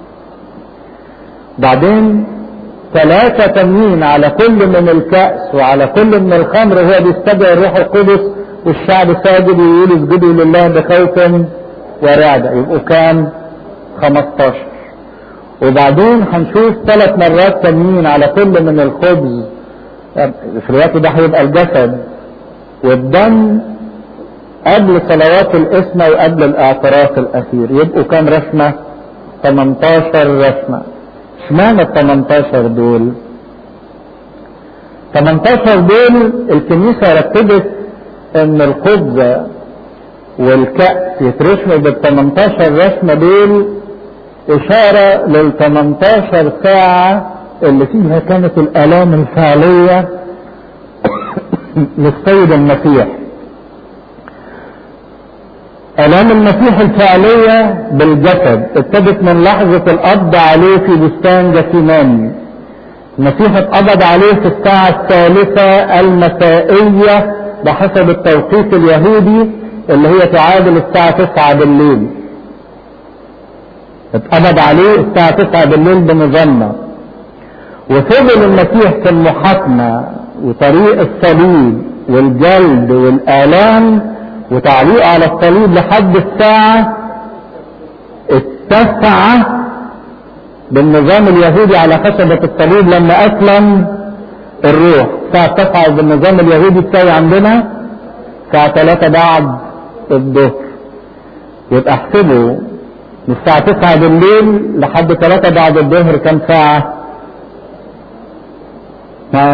بعدين ثلاثة تانيين على كل من الكأس وعلى كل من الخمر هو بيستدعي الروح القدس والشعب ساجد ويقول اسجدوا لله بخوف ورعدة يبقوا كام؟ خمستاشر. وبعدين هنشوف ثلاث مرات تانيين على كل من الخبز في الوقت ده هيبقى الجسد والدم قبل صلوات الاسمة وقبل الاعتراف الاخير يبقوا كام رسمة؟ تمنتاشر رسمة. اشمعنى ال تمنتاشر دول؟ تمنتاشر دول الكنيسة رتبت ان الخبز والكأس يترسموا بال تمنتاشر رسمة دول اشارة لل تمنتاشر ساعة اللي فيها كانت الالام الفعلية للسيد المسيح. الام المسيح الفعلية بالجسد ابتدت من لحظة القبض عليه في بستان جثيماني. المسيح اتقبض عليه في الساعة الثالثة المسائية بحسب التوقيت اليهودي اللي هي تعادل الساعة تسعة بالليل. اتقبض عليه الساعة تسعة بالليل بنظامنا. وفضل المسيح في المحاكمة وطريق الصليب والجلد والآلام وتعليق على الصليب لحد الساعة التاسعة بالنظام اليهودي على خشبة الصليب لما أسلم الروح. الساعة التاسعة بالنظام اليهودي تساوي عندنا الساعة ثلاثة بعد الظهر. يبقى احسبوا من الساعة تسعة بالليل لحد ثلاثة بعد الظهر كم ساعة؟ ها؟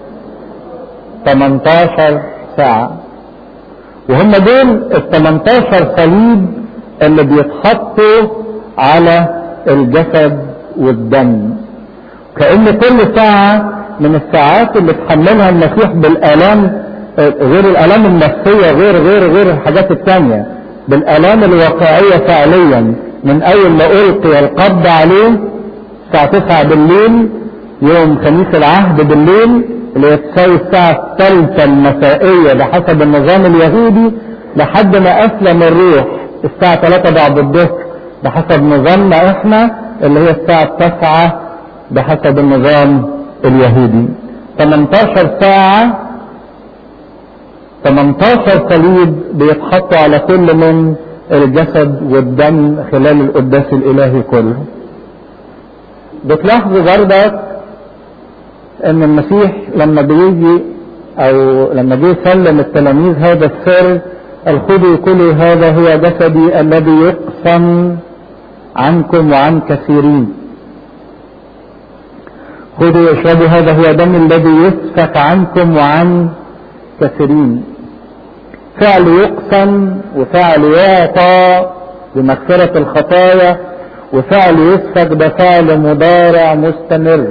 تمنتاشر ساعة. وهم دول ال تمنتاشر صليب اللي بيتحطوا على الجسد والدم. كأن كل ساعة من الساعات اللي تحملها المسيح بالآلام غير الآلام النفسية غير غير غير الحاجات التانية بالآلام الواقعية فعليا من أول ما ألقي القبض عليه الساعة تسعة بالليل يوم خميس العهد بالليل اللي هي تساوي الساعة الثالثة المسائية بحسب النظام اليهودي لحد ما أسلم الروح الساعة ثلاثة بعد الظهر بحسب نظامنا احنا اللي هي الساعة التاسعة بحسب النظام اليهودي. تمنتاشر ساعة تمنتاشر صليب بيتحطوا على كل من الجسد والدم خلال القداس الإلهي كله. بتلاحظوا بردك ان المسيح لما بيجي او لما جه يسلم التلاميذ هذا السر الخذوا كلوا هذا هو جسدي الذي يقسم عنكم وعن كثيرين. خذوا اشربوا هذا هو دم الذي يسفك عنكم وعن كثيرين. فعل يقسم وفعل يعطى بمغفرة الخطايا وفعل يسفك ده فعل مضارع مستمر.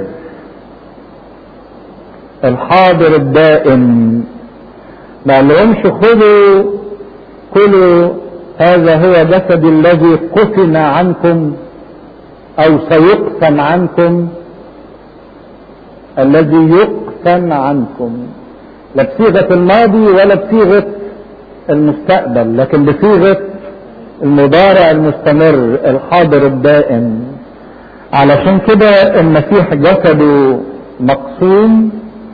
الحاضر الدائم ما لهمش خذوا كلوا هذا هو جسدي الذي قسم عنكم او سيقسم عنكم الذي يقسم عنكم لا بصيغة الماضي ولا بصيغة المستقبل لكن بصيغة المضارع المستمر الحاضر الدائم. علشان كده المسيح جسده مقسوم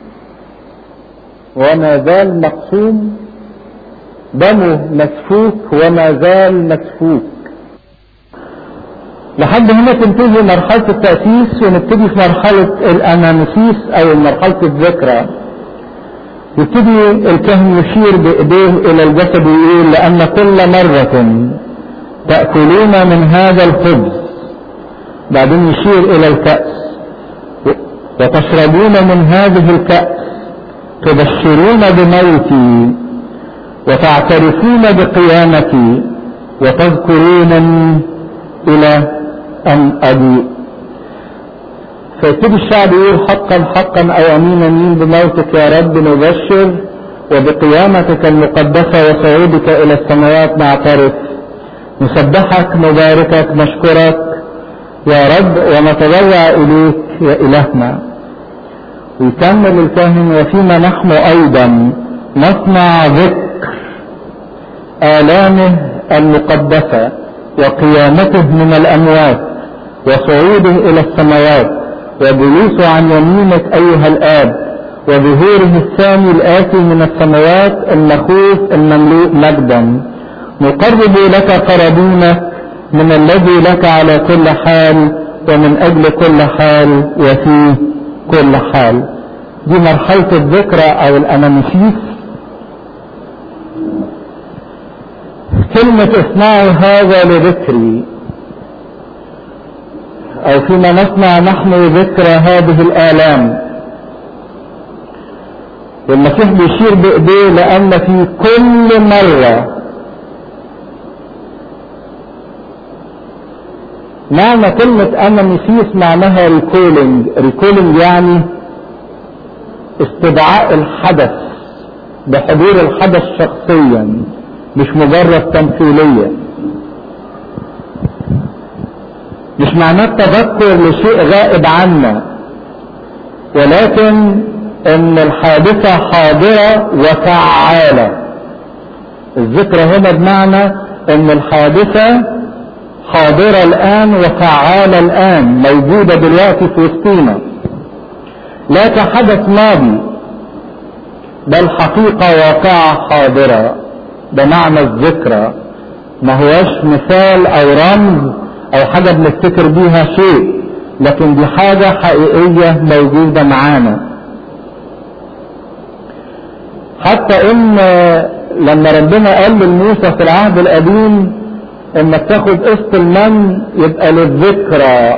وما زال مقسوم، دمه مسفوك وما زال مسفوك. لحد هنا تنتهي مرحلة التأسيس ونبتدي في مرحلة الأنامسيس أو مرحلة الذكرى. يبتدي الكاهن يشير بإيديه إلى الجسد ويقول: لأن كل مرة تأكلون من هذا الخبز، بعدين يشير إلى الكأس، وتشربون من هذه الكأس تبشرون بموتي وتعترفون بقيامتي وتذكرون إلى أن أجيء. فيبتدي الشعب يقول: حقا حقا أو أمين أمين بموتك يا رب نبشر، وبقيامتك المقدسة وصعودك إلى السماوات نعترف، نسبحك نباركك نشكرك يا رب ونتضرع إليك يا إلهنا. ويكمل الكاهن: وفيما نحن أيضا نصنع ذكر آلامه المقدسة وقيامته من الأموات وصعوده إلى السماوات وجلوسه عن يمينك أيها الآب وظهوره الثاني الآتي من السماوات المخوف المملوء مجدا، نقرب لك قرابينك من الذي لك على كل حال ومن أجل كل حال وفي كل حال. دي مرحلة الذكرى أو الأنامسيس. كلمة اصنعوا هذا لذكري، أو فيما نصنع نحن ذكرى هذه الآلام. والمسيح بيشير بإيديه لأن في كل مرة، معنى كلمة أنامسيس معناها ريكولينج. ريكولينج يعني استدعاء الحدث بحضور الحدث شخصيا، مش مجرد تمثيلية. مش معناه التذكر لشيء غائب عنا، ولكن ان الحادثة حاضرة وفعالة. الذكرى هنا بمعنى ان الحادثة حاضرة الان وفعالة الان، موجودة دلوقتي في وسطينا، لا كحدث ماضي بل حقيقة واقعة حاضرة. ده معنى الذكرى، ما هوش مثال او رمز او حاجة بنفتكر بيها شيء، لكن دي حاجة حقيقية موجودة معانا. حتى ان لما ربنا قال لموسى في العهد القديم انك تاخد قسط المن يبقى للذكرى،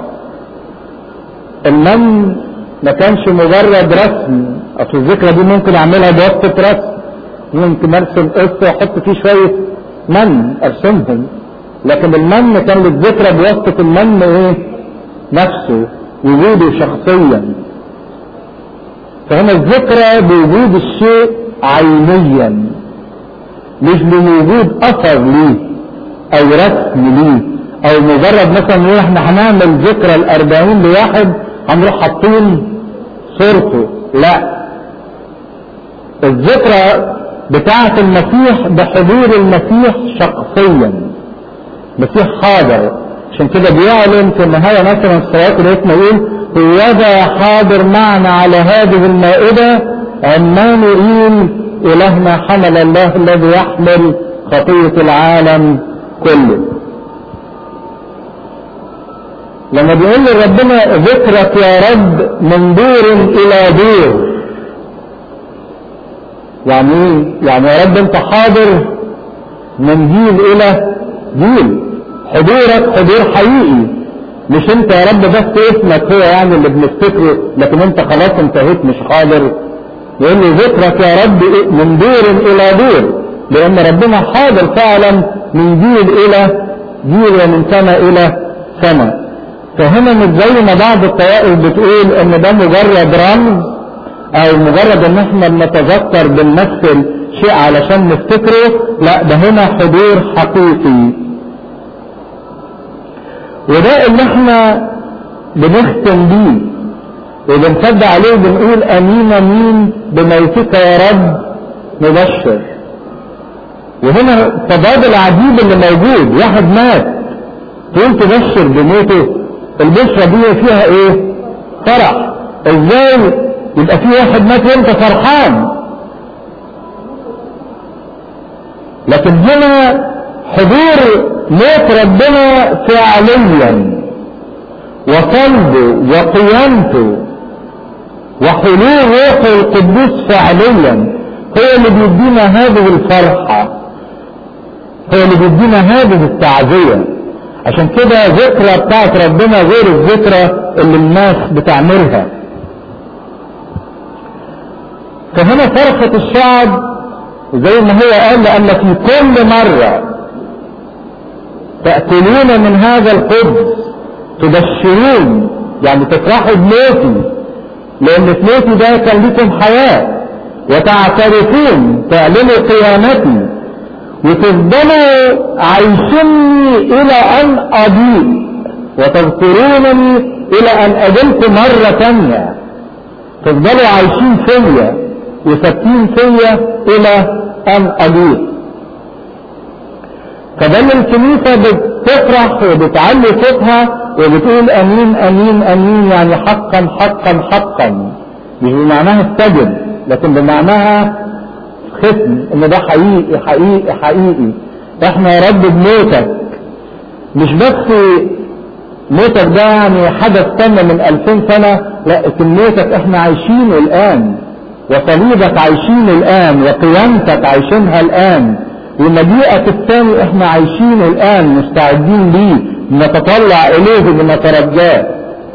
المن ما كانش مجرد رسم. اصل الذكرى دي ممكن اعملها بواسطة رسم، ممكن ارسم قسط واحط فيه شوية من ارسمهم، لكن المن كان للذكرى بواسطة المن ايه نفسه، وجوده شخصيا. فهنا الذكرى بوجود الشيء عينيا، مش بوجود اثر ليه او رسم ليه، او مجرد مثلا ايه احنا هنعمل ذكرى الاربعين لواحد هنروح حاطين صورته. لا، الذكرى بتاعة المسيح بحضور المسيح شخصيا، المسيح حاضر. عشان كده بيعلن في النهاية مثلا الصلاة الاسم يقول: هوذا حاضر معنا على هذه المائدة عمانوئيل إلهنا حمل الله الذي يحمل خطية العالم كله. لما بيقول لربنا ذكرك يا رب من دور إلى دور، يعني ايه؟ يعني يا رب انت حاضر من جيل الى جيل، حضورك حضور حقيقي، مش انت يا رب بس اسمك هو يعني اللي بنفتكره، لكن انت خلاص انتهيت مش حاضر. يقول لي ذكرك يا رب من دور الى دور، لان ربنا حاضر فعلا من جيل الى جيل ومن سنة الى سنة. فهنا مش زي ما بعض الطوائف بتقول ان ده مجرد رمز او مجرد ان احنا بنتذكر بنمثل شيء علشان نفتكره. لا، ده هنا حضور حقيقي، وده اللي احنا بنختم بيه وبنصدق عليه، بنقول امين امين بموتك يا رب نبشر. وهنا التضاد العجيب اللي موجود، واحد مات تقول تبشر بموته، البشرة دي فيها ايه؟ فرح. ازاي يبقى في واحد مات وانت فرحان؟ لكن هنا حضور موت ربنا فعليا وصلبه وقيامته وحلول روحه القدوس فعليا هو اللي بيدينا هذه الفرحة، هو اللي بيدينا هذه التعزية. عشان كده ذكرى بتاعت ربنا غير الذكرى اللي الناس بتعملها. فهنا فرحة الشعب زي ما هو قال، لأن في كل مرة تأكلون من هذا الخبز تبشرون، يعني تفرحوا بموتي لأن في موتي ده كان لكم حياة، وتعترفون تعلنوا قيامتي وتفضلوا عايشيني إلى أن أضيء وتذكرونني إلى أن أجلكم مرة تانية. تفضلوا عايشين فيا وثابتين فيا إلى أن أضيء. فدل الكنيسة بتفرح وبتعلي صوتها وبتقول أمين أمين أمين، يعني حقا حقا حقا، مش بمعناها استجب لكن بمعناها ختم، ان ده حقيقي حقيقي حقيقي. احنا يا رب بموتك، مش بس موتك ده يعني حدث تم من ألفين سنة، لا، لكن موتك احنا عايشينه الآن، وصليبك عايشينه الآن، وقيامتك عايشينها الآن، ومجيئك الثاني احنا عايشينه الآن، مستعدين ليه، نتطلع إليه بنترجاه.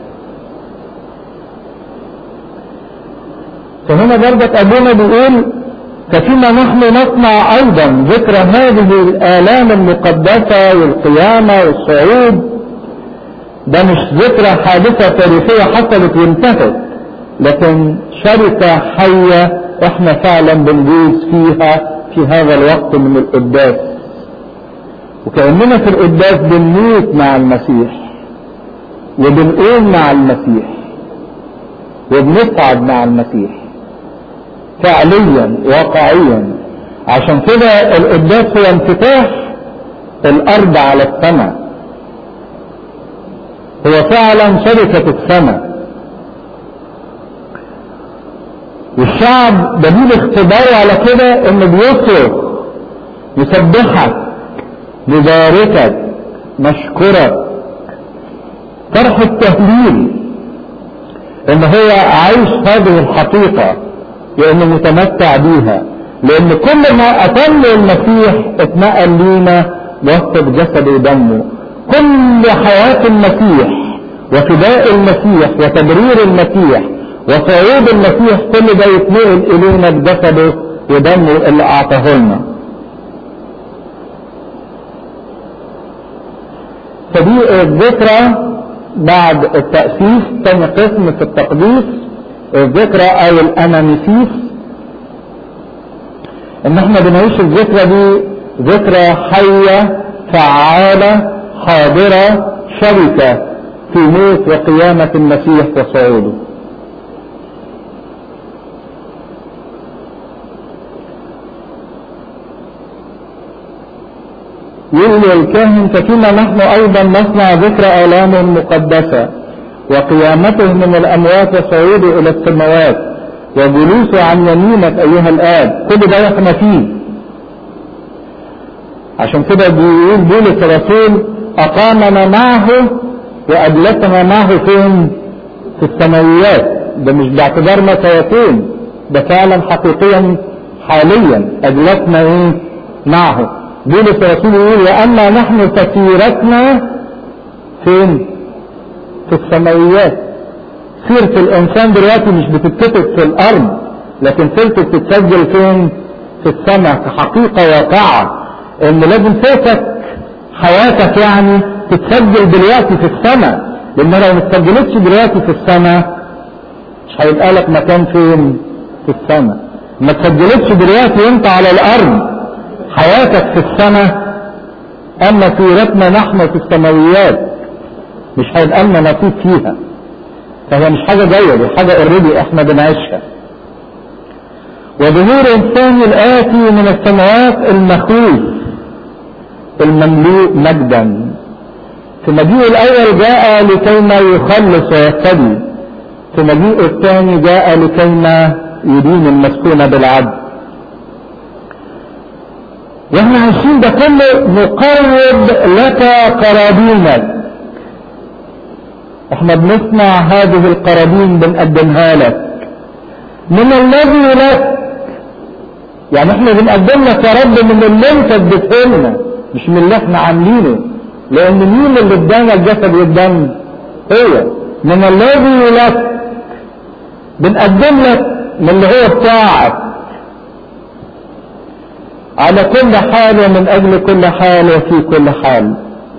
فهنا برضك أبونا بيقول ففيما نحن نصنع أيضا ذكرى هذه الآلام المقدسة والقيامة والصعود. ده مش ذكرى حادثة تاريخية حصلت وانتهت، لكن شركة حية احنا فعلا بنجوز فيها في هذا الوقت من القداس، وكأننا في القداس بنموت مع المسيح وبنقوم مع المسيح وبنصعد مع المسيح فعليا واقعيا. عشان كده القداس هو انفتاح الارض على السماء، هو فعلا شركة السماء. والشعب دليل اختباره على كده انه بيصرخ يسبحك مباركك مشكورك، فرح التهليل ان هو عايش هذه الحقيقة لانه متمتع بيها، لان كل ما اتم المسيح اتنقل لينا وسط جسده ودمه. كل حياة المسيح وفداء المسيح وتبرير المسيح وصعود المسيح كل ده يتنقل الينا بجسده ودمه اللي اعطاه لنا. فدي الذكرى بعد التأسيس، ثاني قسم في التقديس الذكرى او الاناميسيس، ان احنا بنعيش الذكرى دي ذكرى حية فعالة حاضرة شركة في موت وقيامة المسيح وصعوده. يقول الكاهن ففيما نحن ايضا نصنع ذكرى آلام مقدسة وقيامته من الاموات وصعوده الى السماوات وجلوسه عن يمينك ايها الاب، كل ده احنا فيه. عشان كده بيقول بولس الرسول اقامنا معه واجلسنا معه فين؟ في السماويات. ده مش باعتبارنا سيكون، ده فعلا حقيقيا حاليا اجلسنا ايه؟ معه. بولس الرسول يقول واما نحن فسيرتنا فين؟ في السماويات. سيرة الانسان دلوقتي مش بتتكتب في الارض، لكن سيرته بتتسجل فين؟ في السماء، كحقيقة واقعة، ان لازم سيرتك حياتك يعني تتسجل دلوقتي في السماء، لان لو ما اتسجلتش دلوقتي في السماء مش هيبقى لك مكان فين؟ في السماء. ما اتسجلتش دلوقتي وانت على الارض حياتك في السماء، اما سيرتنا نحن في السماويات مش هيبقى لنا نصيب فيها. فهي مش حاجة جاية، دي حاجة اوريدي احنا بنعيشها. وظهور انسان الآتي من السماوات المخوف المملوء مجدا. في مجيء الاول جاء لكي ما يخلص ويفتدي، في مجيئه الثاني جاء لكيما يدين المسكون بالعدل. واحنا عايشين ده كله نقرب لك قرابينك. احنا بنصنع هذه القرابين بنقدمها لك من الذي لك. يعني احنا بنقدم لك يا رب من اللي انت اديته لنا، مش من اللي احنا عاملينه، لان مين اللي ادانا الجسد والدم؟ هو. من الذي لك بنقدم لك من اللي هو بتاعك على كل حال ومن اجل كل حال وفي كل حال.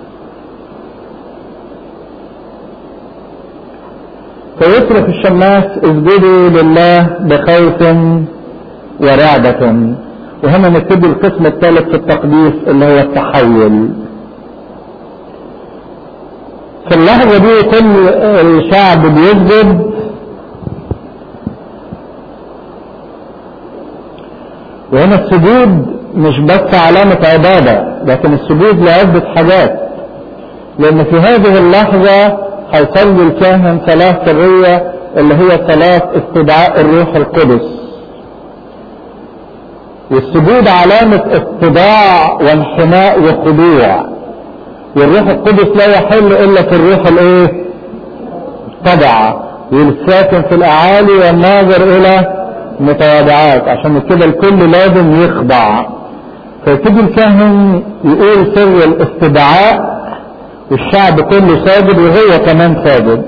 فيصرخ الشماس اسجدوا لله بخوف ورعبة. وهنا نبتدي القسم الثالث في التقديس اللي هو التحول. في اللحظة دي كل الشعب بيسجد، وهنا السجود مش بس علامة عبادة، لكن السجود لعدة حاجات. لأن في هذه اللحظة هيصلي الكاهن صلاة سرية اللي هي صلاة استدعاء الروح القدس. والسجود علامة اتضاع وانحناء وخضوع، والروح القدس لا يحل إلا في الروح الايه؟ الطبع، والساكن في الأعالي والناظر إلى متواضعات. عشان كده الكل لازم يخضع. فيبتدي الكاهن يقول سر الاستدعاء والشعب كله ساجد وهو كمان ساجد.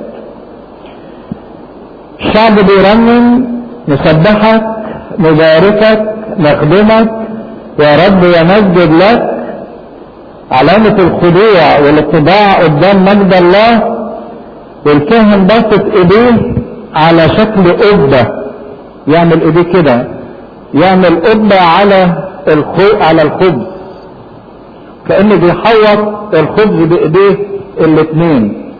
الشعب بيرنم نسبحك نباركك نخدمك يا رب ونسجد لك، علامة الخضوع والاتباع قدام مجد الله. والكاهن باسط ايديه على شكل قبة، يعمل ايديه كده، يعمل قبة على الخو على الخبز، كأنه بيحوط الخبز بايديه الاثنين.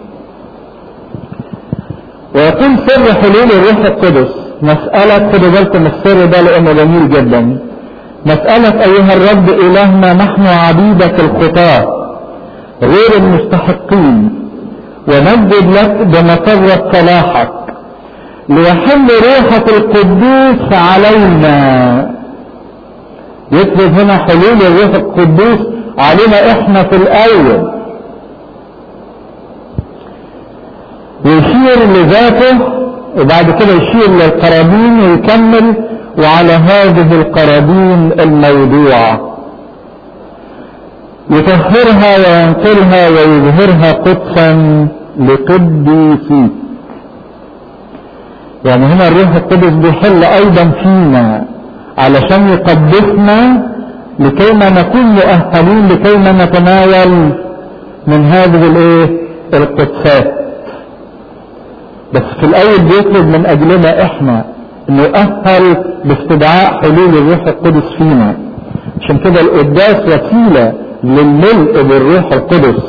ويكون سر حلول الروح القدس مسألة، خدوا بالكم السر ده لانه جميل جدا. مسألة ايها الرب الهنا نحن عبيدك الخطاة غير المستحقين، ونسجد لك بمسرة صلاحك ليحل روحك القدوس علينا. يطلب هنا حلول الروح القدوس علينا احنا في الاول. ويشير لذاته وبعد كده يشير للقرابين ويكمل وعلى هذه القرابين الموضوعة يطهرها وينقلها ويظهرها قدسا لقديسيك. يعني هنا الروح القدس بيحل ايضا فينا علشان يقدسنا لكيما نكون مؤهلين لكيما نتناول من هذه الايه القدسات. بس في الاول بيطلب من اجلنا احنا نؤهل باستدعاء حلول الروح القدس فينا. عشان كده القداس وسيلة للملء بالروح القدس.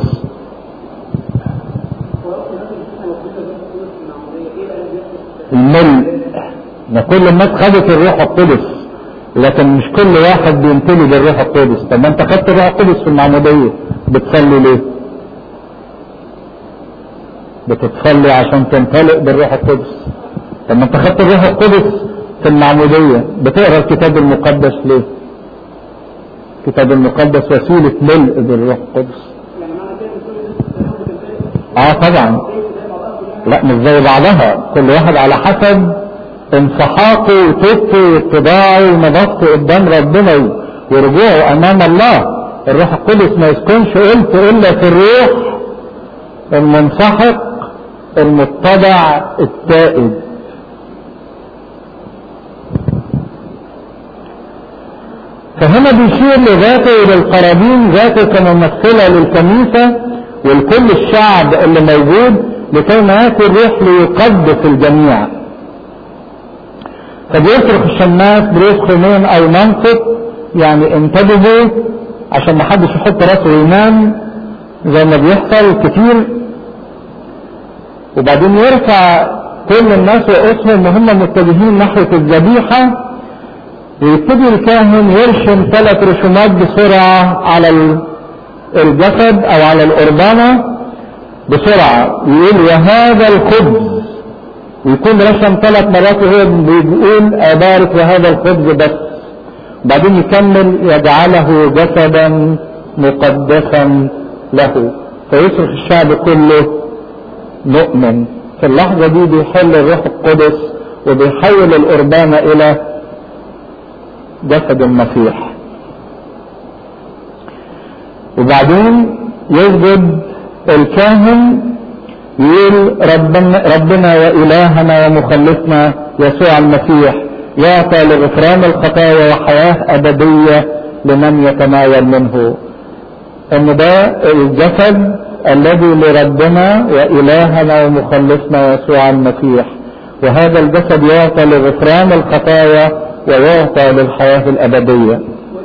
الملء ما كل الناس خدت الروح القدس، لكن مش كل واحد بيمتلي بالروح القدس. طب ما انت خدت الروح القدس في المعمودية، بتصلي ليه؟ بتتصلي عشان تمتلئ بالروح القدس. طب ما انت خدت الروح القدس في المعمودية، بتقرا الكتاب المقدس ليه؟ الكتاب المقدس وسيلة ملء بالروح القدس. اه طبعا، لا مش زي بعضها، كل واحد على حسب انسحاقه وتوبته واتباعه ونظافته قدام ربنا ورجوعه امام الله. الروح القدس ما يسكنش قلت الا في الروح المنسحق المتبع التائب. فهنا بيشير لذاته وللقرابين، ذاته كممثلة للكنيسة ولكل الشعب اللي موجود لكي ما يأتي الروح ليقدس الجميع. فبيصرخ الشماس بريس خمين او منطق، يعني انتبهوا عشان ما حدش يحط راسه وينام زي ما بيحصل كتير. وبعدين يرفع كل الناس رؤوسهم وهم متجهين ناحية الذبيحة، ويبتدي الكاهن يرشم ثلاث رشومات بسرعة على الجسد او على القربانة بسرعة، يقول وهذا الخبز ويكون رشم ثلاث مرات وهو بيقول أبارك وهذا الخبز بس، بعدين يكمل يجعله جسدا مقدسا له، فيصرخ الشعب كله مؤمن. في اللحظة دي بيحل الروح القدس وبيحول القربان إلى جسد المسيح. وبعدين يسجد الكاهن يقول ربنا, ربنا وإلهنا ومخلصنا يسوع المسيح يعطى لغفران الخطايا وحياة أبدية لمن يتناول منه. ان ده الجسد الذي لربنا وإلهنا ومخلصنا يسوع المسيح، وهذا الجسد يعطى لغفران الخطايا ويعطى للحياة الأبدية.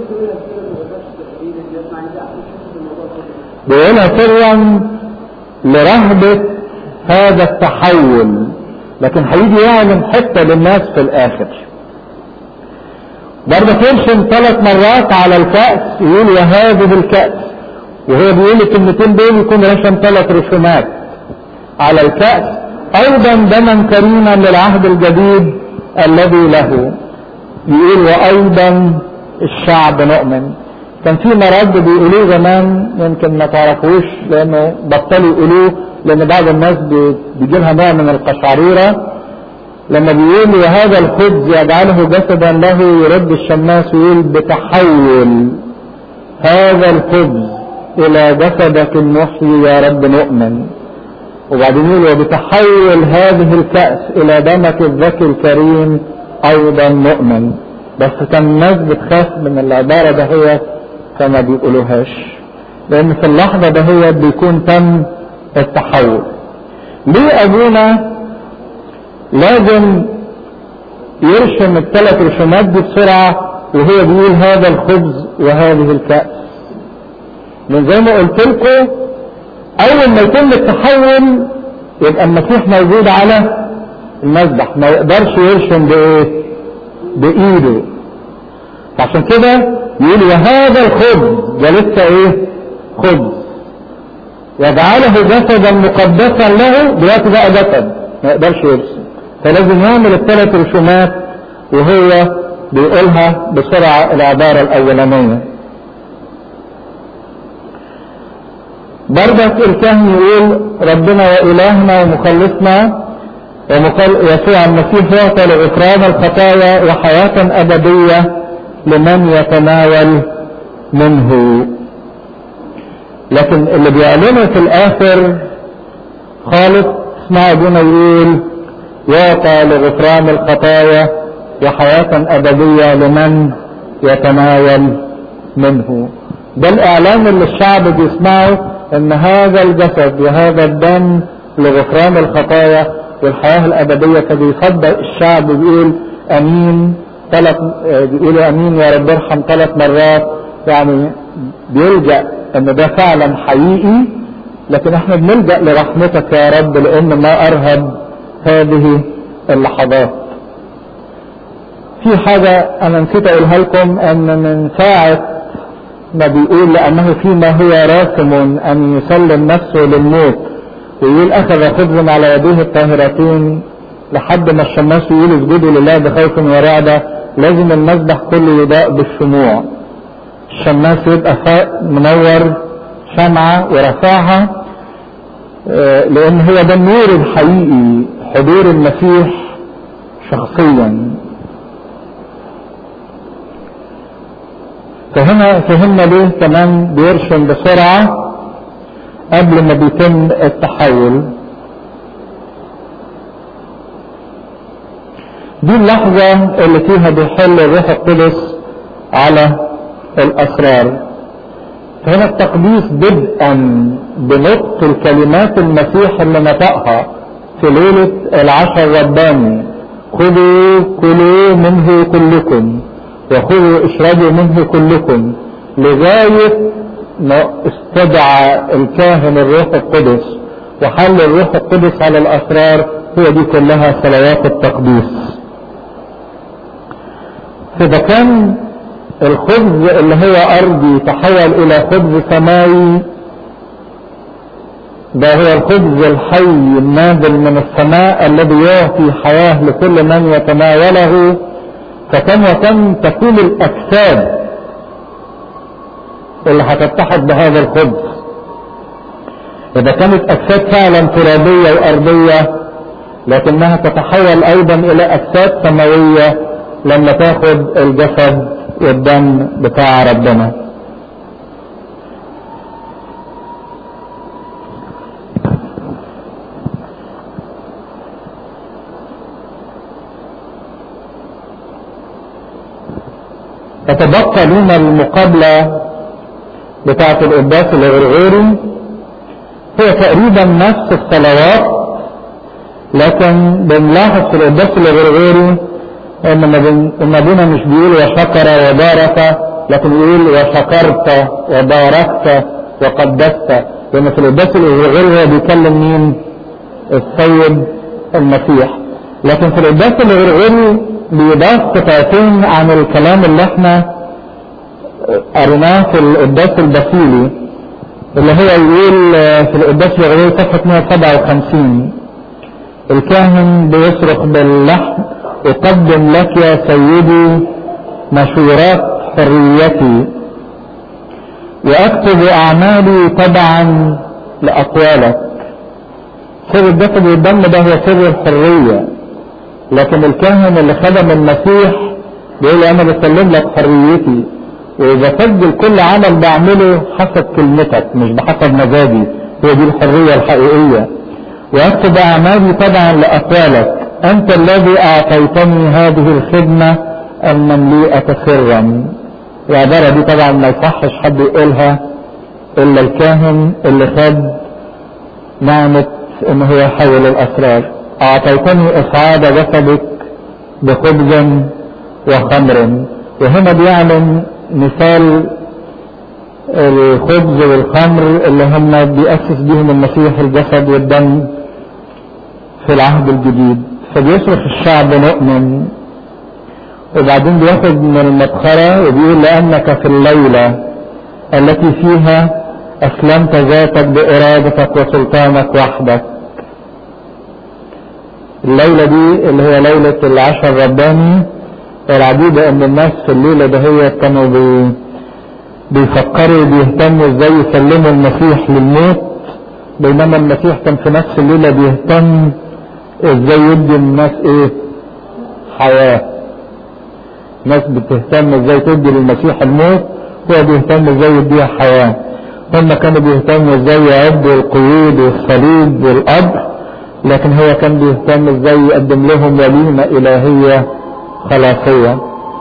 بيقولها سرا لرهبة هذا التحول، لكن هيجي يعلم حتى للناس في الآخر. برضه يرشم ثلاث مرات على الكأس يقول وهذه الكأس، وهو بيقول الكلمتين دول يكون رشم ثلاث رسومات على الكأس، أيضا دما كريما للعهد الجديد الذي له. يقول وأيضا الشعب نؤمن. كان في مرض بيقولوه زمان يمكن ما تعرفوش لأنه بطلوا يقولوه، لأن بعض الناس بيجيلها نوع من القشعريرة لما بيقول وهذا الخبز يجعله جسدا له، يرد الشماس ويقول بتحول هذا الخبز إلى جسدك المحيي يا رب نؤمن. وبعدين يقول وبتحول هذه الكأس إلى دمك الذكي الكريم أيضا نؤمن. بس كان الناس بتخاف من العبارة ده هي فما بيقولوهاش، لأن في اللحظة ده هي بيكون تم التحول. ليه أبونا لازم يرشم الثلاث رسومات دي بسرعة وهو بيقول هذا الخبز وهذه الكأس؟ من زي ما قلت لكم أول ما يتم التحول يبقى المسيح موجود على المذبح، ما يقدرش يرشم بإيه؟ بإيده. عشان كده يقول وهذا الخبز ده لسه إيه؟ خبز يجعله جسدا مقدسا له، دلوقتي بقى جسد ما يقدرش يرسم، فلازم يعمل الثلاث رسومات وهو بيقولها بسرعة العبارة الأولانية. برضك الكاهن يقول ربنا وإلهنا ومخلصنا يسوع المسيح يعطى لغفران الخطايا وحياة أبدية لمن يتناول منه. لكن اللي بيعلنه في الآخر خالص اسمع ابونا يقول يعطى لغفران الخطايا وحياة أبدية لمن يتناول منه. ده الإعلان اللي الشعب بيسمعه، ان هذا الجسد وهذا الدم لغفران الخطايا والحياة الأبدية. فبيصدق الشعب بيقول أمين ثلاث، بيقول أمين يا رب ارحم ثلاث مرات، يعني بيلجأ ان ده فعلا حقيقي. لكن احنا بنلجأ لرحمتك يا رب لان ما ارهب هذه اللحظات. في حاجة انا نسيت اقولها لكم، ان من ساعة ما بيقول لانه فيما هو راسم ان يسلم نفسه للموت ويقول اخذ خبزا على يديه الطاهرتين لحد ما الشماس يقول اسجدوا لله بخوف ورعدة، لازم المذبح كله يضاء بالشموع. الشماس يبقى منور شمعة ورفعها، لان هو ده النور الحقيقي، حضور المسيح شخصيا. فهنا فهمنا ليه كمان بيرشم بسرعة قبل ما بيتم التحول. دي اللحظة اللي فيها بيحل الروح القدس على الأسرار. فهنا التقديس بدءا بنطق الكلمات المسيح اللي نطقها في ليلة العشاء الرباني: خذوا كلوا منه كلكم وخذوا اشربوا منه كلكم، لغاية ما استدعى الكاهن الروح القدس وحل الروح القدس على الأسرار. هي دي كلها صلوات التقديس. فإذا كان الخبز اللي هو أرضي تحول إلى خبز سماوي، ده هو الخبز الحي النازل من السماء الذي يعطي حياة لكل من يتناوله. فكم وكم تكون الأجساد اللي هتتحد بهذا الخبز. إذا كانت أجساد فعلا ترابية وأرضية، لكنها تتحول أيضا إلى أجساد سماوية لما تاخد الجسد والدم بتاع ربنا. فتبقى لنا المقابلة بتاعة القداس الغرغوري، هي تقريبا نفس الصلوات، لكن بنلاحظ في القداس الغرغوري ان ابونا مش بيقول وشكر وبارك، لكن بيقول وشكرت وباركت وقدست، لان في القداس الغرغوري هو بيكلم مين؟ السيد المسيح. لكن في القداس الغرغوري بيضاف قطعتين عن الكلام اللي احنا قريناه في القداس الباسيلي، اللي هو يقول في القداس الغرغوري صفحة مئة وسبعة وخمسين: الكاهن بيصرخ باللحن: اقدم لك يا سيدي مشورات حريتي، واكتب اعمالي تبعا لاقوالك. سر الجسد والدم ده هو سر الحرية، لكن الكاهن اللي خدم المسيح بيقول انا بسلم لك حريتي، واذا سجل كل عمل بعمله حسب كلمتك مش بحسب مزاجي، هي دي الحرية الحقيقية. واكتب اعمالي تبعا لاقوالك، انت الذي اعطيتني هذه الخدمة المملوءة سرا. العبارة دي طبعا ما يصحش حد يقولها الا الكاهن اللي خد نعمة ان هو يحول الاسرار. اعطيتني اصعاد جسدك بخبز وخمر، وهنا بيعلن مثال الخبز والخمر اللي هم بيأسس بيهم المسيح الجسد والدم في العهد الجديد. فبيصرخ الشعب نؤمن، وبعدين بياخد من المبخرة وبيقول لأنك في الليلة التي فيها أسلمت ذاتك بإرادتك وسلطانك وحدك. الليلة دي اللي هي ليلة العشاء الرباني، والعجيبة ان الناس في الليلة ده هي كانوا بي بيفكروا بيهتموا ازاي يسلموا المسيح للموت، بينما المسيح كان في نفس الليلة بيهتم ازاي يدي الناس ايه؟ حياة. ناس بتهتم ازاي تدي للمسيح الموت، هو بيهتم ازاي يديها حياة. هم كانوا بيهتموا ازاي يعدوا القيود والصليب والقبر، لكن هو كان بيهتم ازاي يقدم لهم وليمة الهية خلاصية.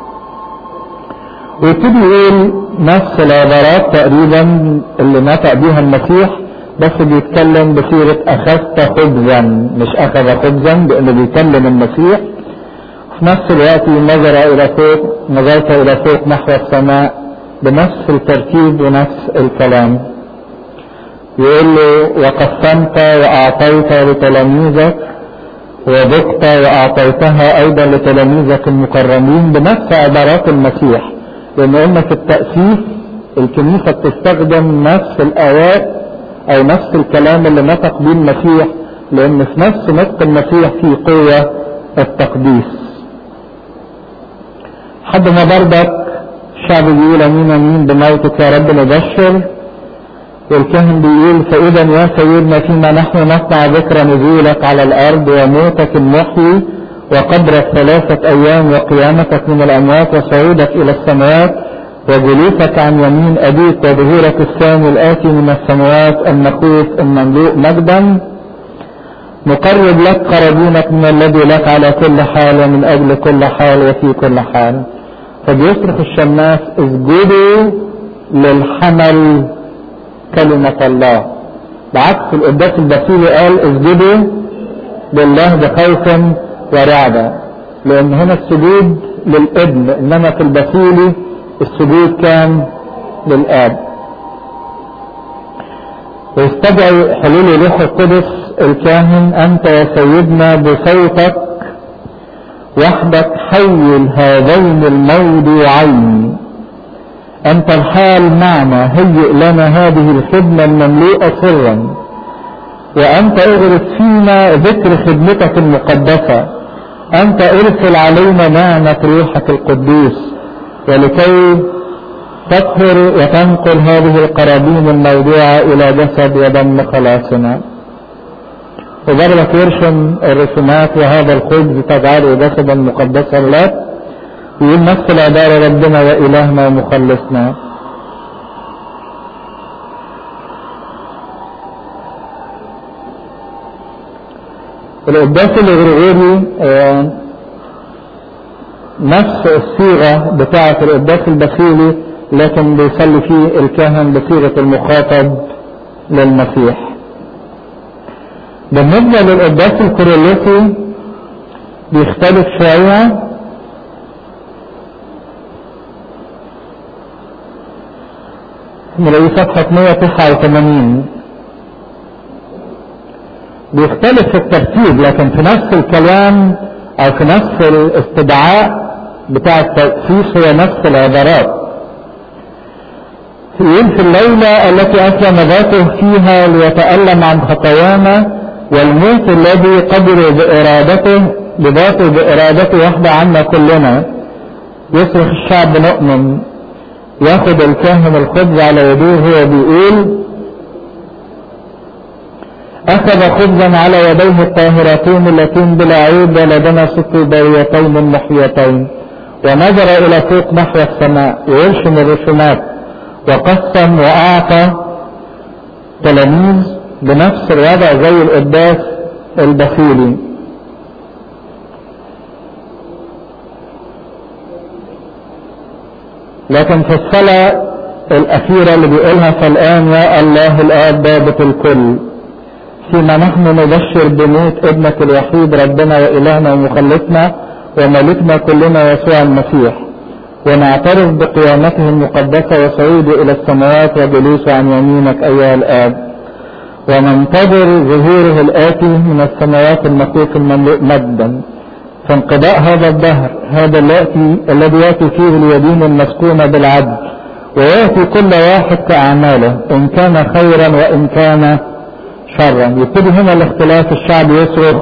ويبتدي يقول نفس العبارات تقريبا اللي نطق بيها المسيح، بس بيتكلم بصيغة اخذت خبزا مش اخذ خبزا، لانه بيكلم المسيح. في نفس الوقت نظر الى فوق، نظرت الى فوق نحو السماء، بنفس الترتيب ونفس الكلام. يقول له وقسمت واعطيت لتلاميذك وبقت واعطيتها ايضا لتلاميذك المكرمين، بنفس عبارات المسيح. لان قلنا في التأسيس الكنيسة بتستخدم نفس الايات او نفس الكلام اللي نطق به المسيح، لان في نفس نطق المسيح في قوة التقديس. حد ما برضك الشعب بيقول امين امين بموتك يا رب نبشر، والكاهن بيقول فإذا يا سيدنا فيما نحن نصنع ذكر نزولك على الأرض وموتك المحيي وقبرك ثلاثة أيام وقيامتك من الأموات وصعودك إلى السماوات وجلوسك عن يمين أبيك وظهورك الثاني الآتي من السماوات المخوف المملوء مجدا، نقرب لك قرابينك من الذي لك على كل حال ومن أجل كل حال وفي كل حال. فبيصرخ الشماس اسجدوا للحمل كلمة الله، بعكس القداس الباسيلي قال اسجدوا لله بخوف ورعبة، لان هنا السجود للابن، انما في الباسيلي السجود كان للاب. ويستدعي حلول روح القدس الكاهن انت يا سيدنا بصوتك وحدك حول هذين الموضوعين، أنت الحال معنا، هيئ لنا هذه الخدمة المملوءة سرا وأنت اغرس فينا ذكر خدمتك المقدسة. أنت ارسل علينا نعمة روحك القدوس ولكي تطهر وتنقل هذه القرابين الموضوعة إلى جسد ودم خلاصنا. وبرضك يرسم الرسومات وهذا الخبز تجعله جسدا مقدسا لك، يقول نفس العبارة ربنا وإلهنا ومخلصنا. القداس الغريغوري نفس الصيغة بتاعة القداس البخيلي، لكن بيصلي فيه الكاهن بصيغة المخاطب للمسيح. بالنسبة للقداس الكورولوسي بيختلف شوية، نلاقيه صفحة مية وتسعة وثمانين. بيختلف في الترتيب لكن في نفس الكلام او في نفس الاستدعاء بتاع التأسيس هو نفس العبارات. يقول في الليلة التي أسلم ذاته فيها ليتألم عن خطايانا والموت الذي قدر بإرادته بذاته بإرادته وحده عنا كلنا، يصرخ الشعب نؤمن. ياخد الكاهن الخبز على يديه هو بيقول أخذ خبزا على يديه الطاهرتين اللتين بلا عيب ولدنا ست باريتين محيتين، ونظر إلى فوق نحو السماء ويرسم الرسومات وقسم وأعطى تلاميذ بنفس الوضع زي القداس البخيلي. لكن في الصلاة الأخيرة اللي بيقولها فالآن يا الله الآب ضابط الكل، فيما نحن نبشر بموت ابنك الوحيد ربنا وإلهنا ومخلصنا وملكنا كلنا يسوع المسيح، ونعترف بقيامته المقدسة وصعوده إلى السماوات وجلوسه عن يمينك أيها الآب، وننتظر ظهوره الآتي من السماوات المخوف المملوء مجدا. فانقضاء هذا الدهر هذا الذي الذي يأتي فيه اليدين المسكونة بالعدل، ويأتي كل واحد كأعماله إن كان خيرا وإن كان شرا. يبتدي هنا الاختلاف، الشعب يصرخ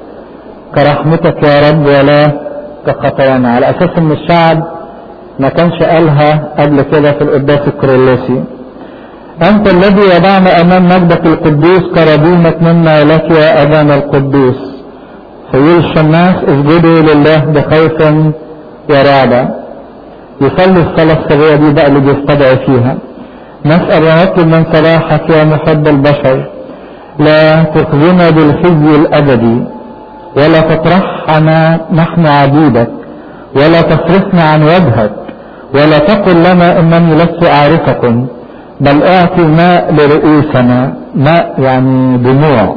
كرحمتك يا رب ولا كخطايانا، على أساس إن الشعب ما كانش قالها قبل كده في القداس الكورولوسي. أنت الذي وضعنا أمام مجدك القدوس كربيمة منا لك يا أبانا القدوس. فيقول الشماس اسجدوا لله بخوف ورعب. يصلي الصلاة السرية دي بقى اللي بيستدعي فيها. نسأل ونطلب من صلاحك يا محب البشر لا تخزنا بالخزي الأبدي، ولا تطرحنا نحن عبيدك، ولا تصرفنا عن وجهك، ولا تقل لنا إنني لست أعرفكم، بل اعطي ماء لرؤوسنا، ماء يعني دموع،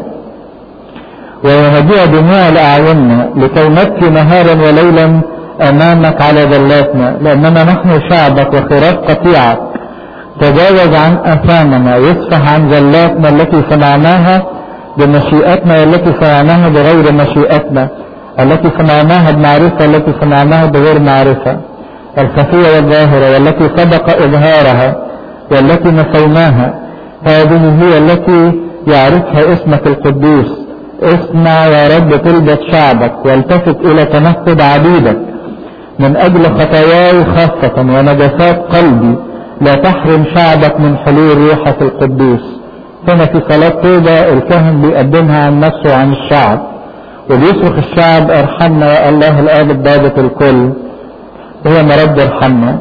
ويهدئ دموع لأعيننا لكي نبكي نهارا وليلا أمامك على ذلاتنا، لأننا نحن شعبك وخراف قطيعك. تجاوز عن أثامنا ويصفح عن ذلاتنا التي صنعناها بمشيئتنا والتي صنعناها بغير مشيئتنا، التي صنعناها بمعرفة التي صنعناها بغير معرفة، الخفية والظاهرة والتي سبق إظهارها والتي نسيناها. هذه هي التي يعرفها اسمك القدوس. اسمع يا رب طلبة شعبك والتفت إلى تنفذ عبيدك من أجل خطاياي خاصة ونجاسات قلبي، لا تحرم شعبك من حلول روحك القدوس. هنا في صلاة توبة الكاهن بيقدمها عن نفسه وعن الشعب، وبيصرخ الشعب ارحمنا يا الله الآب الضابط الكل، هو مرد ارحمنا.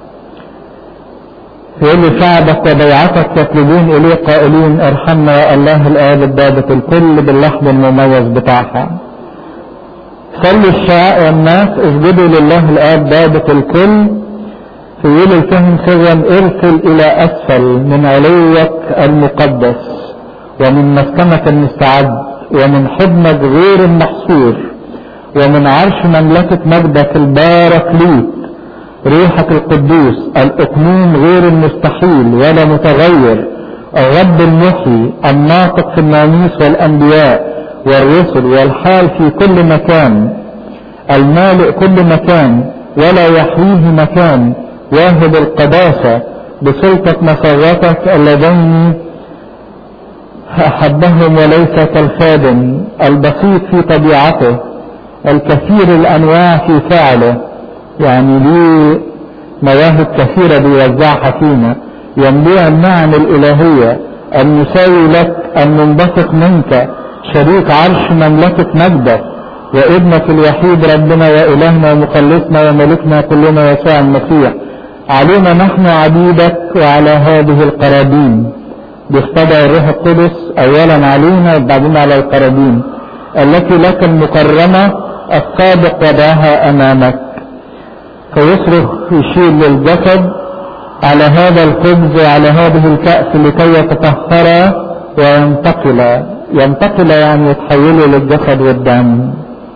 يقول شعبك وبيعتك يطلبون إليه قائلين ارحمنا يا الله الآب الضابط الكل باللحظة المميز بتاعها. صلوا الشعب والناس اسجدوا لله الآب ضابط الكل. فيقول الكاهن سرا ارسل إلى أسفل من علوك المقدس ومن مسكنك المستعد ومن حضنك غير المحصور ومن عرش مملكة مجدك الباركليت روحك القدوس الأقنوم غير المستحيل ولا متغير، الرب المحيي الناطق في الناموس والأنبياء والرسل والحال في كل مكان، المالئ كل مكان ولا يحويه مكان، واهب القداسة بسلطة مسارتك اللذين أحبهم وليس كالخادم البسيط في طبيعته الكثير الأنواع في فعله، يعني ليه مواهب كثيرة بيوزعها فينا، يملوها النعم الإلهية، المساوي لك، المنبثق منك، شريك عرش مملكة مجدك، وابنك الوحيد ربنا وإلهنا ومخلصنا وملكنا كلنا يسوع المسيح. علينا نحن عبيدك وعلى هذه القرابين، بيستدعي الروح القدس أولا علينا وبعدين على القرابين التي لك المكرمة الصادق وضعها أمامك. فيصرخ يشير للجسد على هذا الخبز وعلى هذه الكأس لكي يتطهر وينتقل، ينتقل يعني يتحول للجسد والدم.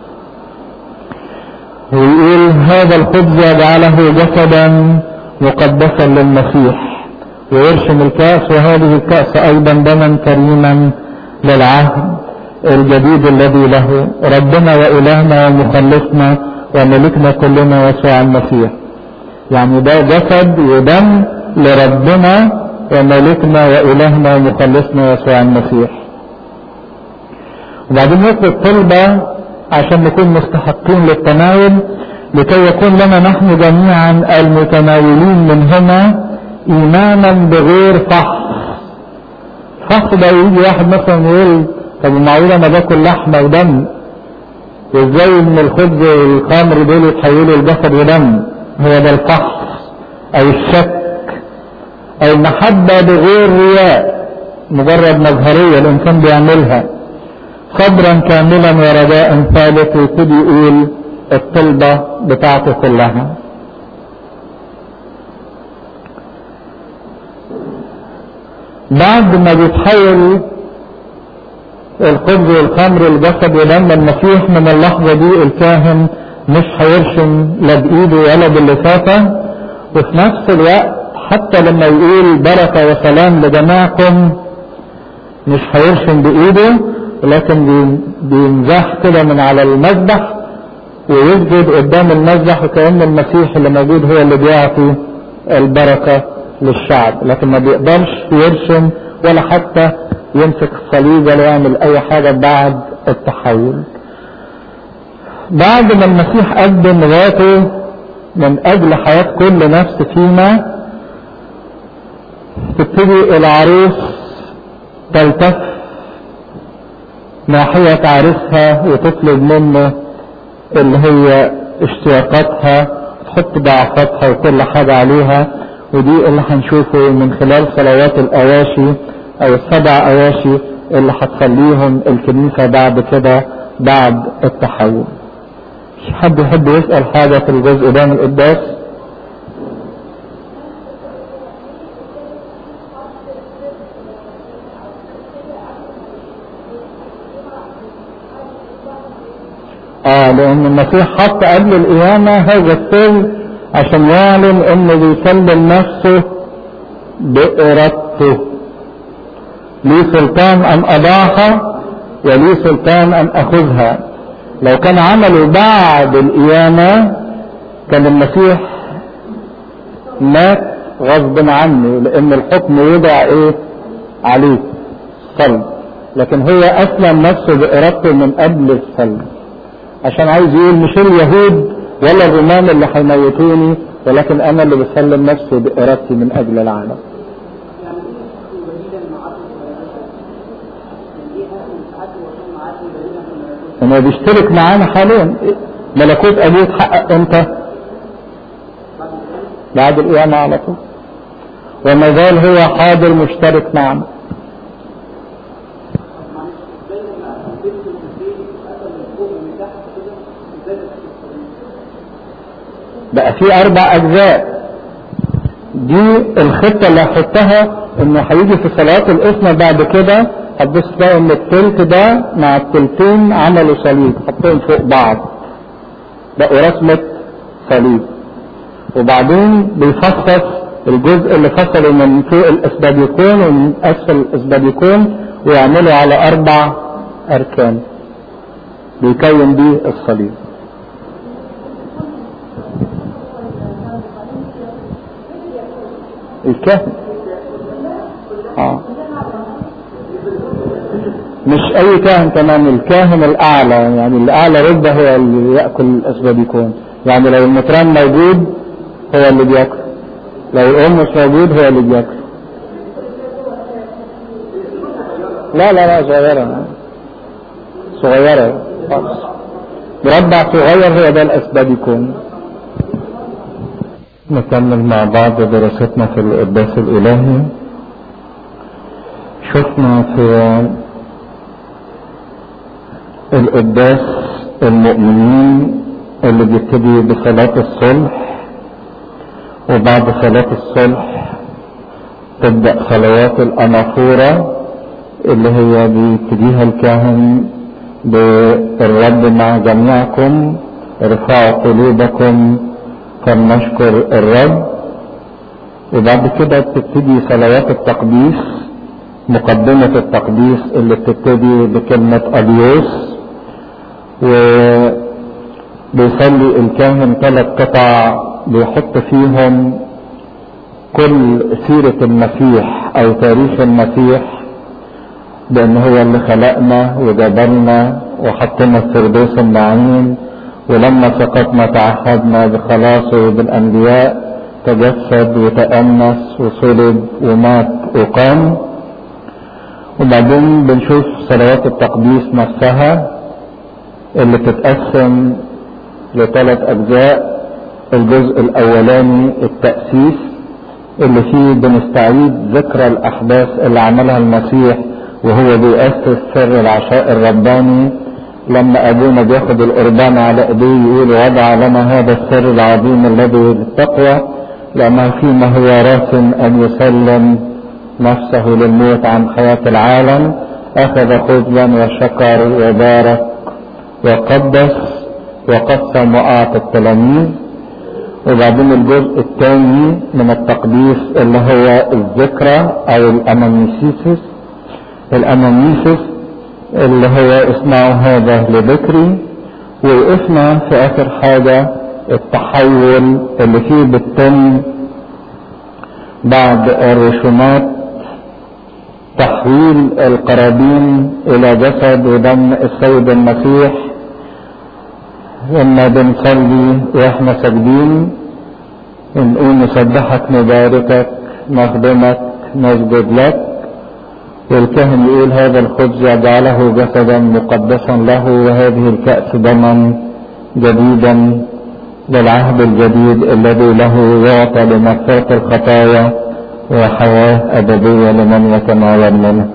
ويقول هذا الخبز يجعله جسدا مقدسا للمسيح، ويرشم الكأس وهذه الكأس أيضا دما كريما للعهد الجديد الذي له ربنا وإلهنا ومخلصنا وملكنا كلنا يسوع المسيح. يعني ده جسد ودم لربنا وملكنا وإلهنا ومخلصنا يسوع المسيح. وبعدين يطلب طلبة عشان نكون مستحقين للتناول، لكي يكون لنا نحن جميعا المتناولين منهما إيمانا بغير فحص. فحص ده يجي واحد مثلا يقول طب معقولة أنا باكل لحمة ودم، وازاي من الخبز والخمر دول يتحولوا لجسد ودم؟ هو ده الفحص أو الشك أو المحبة بغير رياء، مجرد مظهرية الإنسان بيعملها، صبرا كاملا ورجاء ثابت. ويبتدي يقول الطلبة بتاعته كلها. بعد ما بيتحول الخبز والخمر الجسد ودم المسيح، من اللحظة دي الكاهن مش هيرشم لا بإيده ولا باللفافة. وفي نفس الوقت حتى لما يقول بركة وسلام لجماعكم مش هيرشم بإيده، لكن بينزح كده من على المذبح ويسجد قدام المذبح، وكأن المسيح اللي موجود هو اللي بيعطي البركة للشعب، لكن ما بيقدرش يرشم ولا حتى يمسك الصليب ولا يعمل اي حاجة بعد التحول. بعد ما المسيح قدم ذاته من اجل حياة كل نفس فينا، تبتدي العروس تلتف ناحية عريسها وتطلب منه اللي هي اشتياقاتها، تحط ضعفاتها وكل حاجة عليها. ودي اللي هنشوفه من خلال صلوات الأواشي او السبع اواشي اللي هتصليهم الكنيسة بعد كده بعد التحول. حد يحب يسأل حاجة في الجزء ده من القداس؟ اه لان المسيح حط قبل القيامة هذا السر عشان يعلن انه بيسلم نفسه بإرادته. لي سلطان ان اضعها ولي سلطان ان اخذها. لو كان عمله بعد القيامة كان المسيح مات غصب عنه، لان الحكم يوضع ايه عليه صلب، لكن هو اسلم نفسه بارادته من قبل الصلب، عشان عايز يقول مش اليهود ولا الرومان اللي هيموتوني، ولكن انا اللي بسلم نفسي بارادتي من اجل العالم. انه بيشترك معانا حاليا. ملكوت ابوه اتحقق امتى؟ بعد القيامة على طول، وما زال هو حاضر مشترك معنا. بقى في اربع اجزاء. دي الخطة اللي هحطها انه هيجي في صلاة الاسمة بعد كده هتبص تلاقي ان التلت ده مع التلتين عملوا صليب، حطوهم فوق بعض بقوا رسمة صليب. وبعدين بيفصص الجزء اللي فصله من فوق الاسبابيكون ومن اسفل الاسبابيكون ويعملوا على اربع اركان بيكون بيه الصليب. الكهن اه مش اي كاهن كمان، الكاهن الاعلى، يعني الاعلى رتبه هو اللي ياكل الاسباديكون. يعني لو المطران موجود هو اللي بياكل، لو الام مش موجود هو اللي بياكل. لا لا لا صغيره صغيره خالص، مربع صغير هو ده الاسباديكون. نكمل مع بعض دراستنا في القداس الالهي. شفنا في القداس المؤمنين اللي بيبتدي بصلاة الصلح، وبعد صلاة الصلح تبدأ صلوات الأنافورة اللي هي بيبتديها الكاهن بالرب مع جميعكم، ارفعوا قلوبكم فلنشكر الرب. وبعد كده بتبتدي صلوات التقديس، مقدمة التقديس اللي بتبتدي بكلمة أديوس، وبيصلي الكاهن ثلاث قطع بيحط فيهم كل سيرة المسيح او تاريخ المسيح، بان هو اللي خلقنا وجبلنا وحطنا في فردوس النعيم، ولما سقطنا تعهدنا بخلاصه بالانبياء، تجسد وتأنس وصلب ومات وقام. وبعدين بنشوف صلوات التقديس نفسها اللي بتتقسم لثلاث اجزاء. الجزء الاولاني التأسيس اللي فيه بنستعيد ذكرى الاحداث اللي عملها المسيح وهو بيأسس سر العشاء الرباني، لما ابونا بياخد القربان على ايديه يقول وضع لنا هذا السر العظيم الذي بالتقوى، لانه فيما هو راس ان يسلم نفسه للموت عن حياة العالم اخذ خبزا وشكر وبارك وقدس وقسم واعطى التلاميذ. وبعدين الجزء الثاني من التقديس اللي هو الذكرى او الانامنيسيس الانامنيسيس اللي هو اسمعوا هذا لذكري. ووقفنا في اخر حاجة التحول اللي فيه بتتم بعد الرسومات، تحويل القرابين الى جسد ودم السيد المسيح. لما بنصلي واحنا ساجدين نقول نسبحك نباركك نخدمك نسجد لك، والكاهن يقول هذا الخبز يجعله جسدا مقدسا له، وهذه الكأس دما جديدا للعهد الجديد الذي له يعطى لمغفرة الخطايا وحياة أبدية لمن يتناول منه.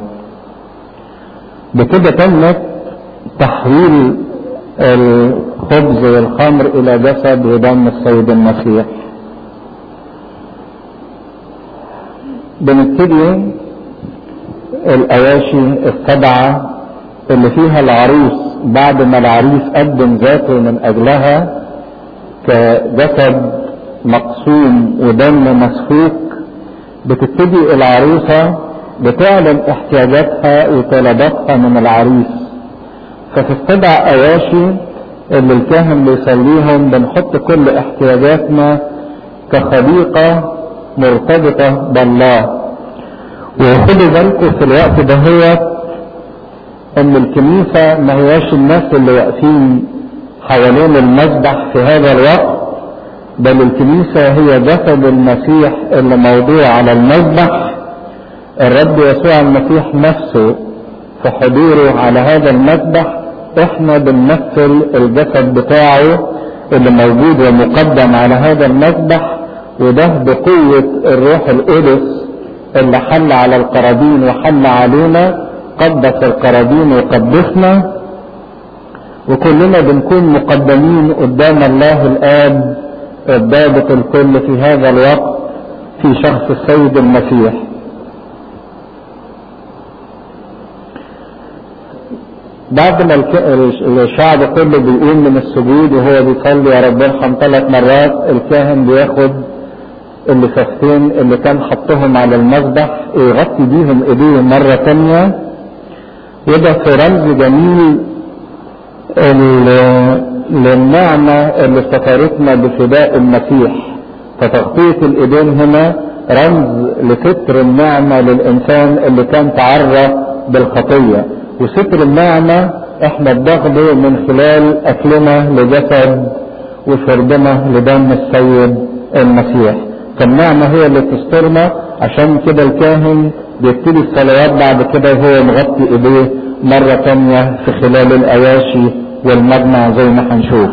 بكده تمت تحويل الخبز والخمر إلى جسد ودم السيد المسيح. بنبتدي الأواشي السبعة اللي فيها العروس بعد ما العريس قدم ذاته من أجلها كجسد مقسوم ودم مسفوك، بتبتدي العروسة بتعلن احتياجاتها وطلباتها من العريس. ففي السبع أواشي اللي الكاهن بيصليهم بنحط كل احتياجاتنا كخليقة مرتبطة بالله. وخدوا بالكم في الوقت ده هو ان الكنيسة ما هياش الناس اللي واقفين حوالين المذبح في هذا الوقت، بل الكنيسة هي جسد المسيح اللي موضوع على المذبح. الرب يسوع المسيح نفسه في حضوره على هذا المذبح، احنا بنمثل الجسد بتاعه اللي موجود ومقدم على هذا المذبح. وده بقوة الروح القدس اللي حل على القرابين وحل علينا، قدس القرابين وقدسنا، وكلنا بنكون مقدمين قدام الله الآب الضابط الكل في هذا الوقت في شخص السيد المسيح. بعد ما الشعب كله بيقوم من السجود وهو بيصلي يا رب ارحم ثلاث مرات، الكاهن بياخد اللفافتين اللي كان حطهم على المذبح يغطي بيهم ايديه مرة تانية، وده في رمز جميل للنعمة اللي استفارتنا بفداء المسيح. فتغطية الايدين هنا رمز لستر النعمة للانسان اللي كان تعرض بالخطية، وستر النعمة احنا بناخده من خلال اكلنا لجسد وشربنا لدم السيد المسيح. فالنعمة هي اللي تسترنا، عشان كده الكاهن بيبتدي الصلوات بعد كده وهو مغطي ايديه مرة تانية في خلال الاياشي والمجمع زي ما هنشوف.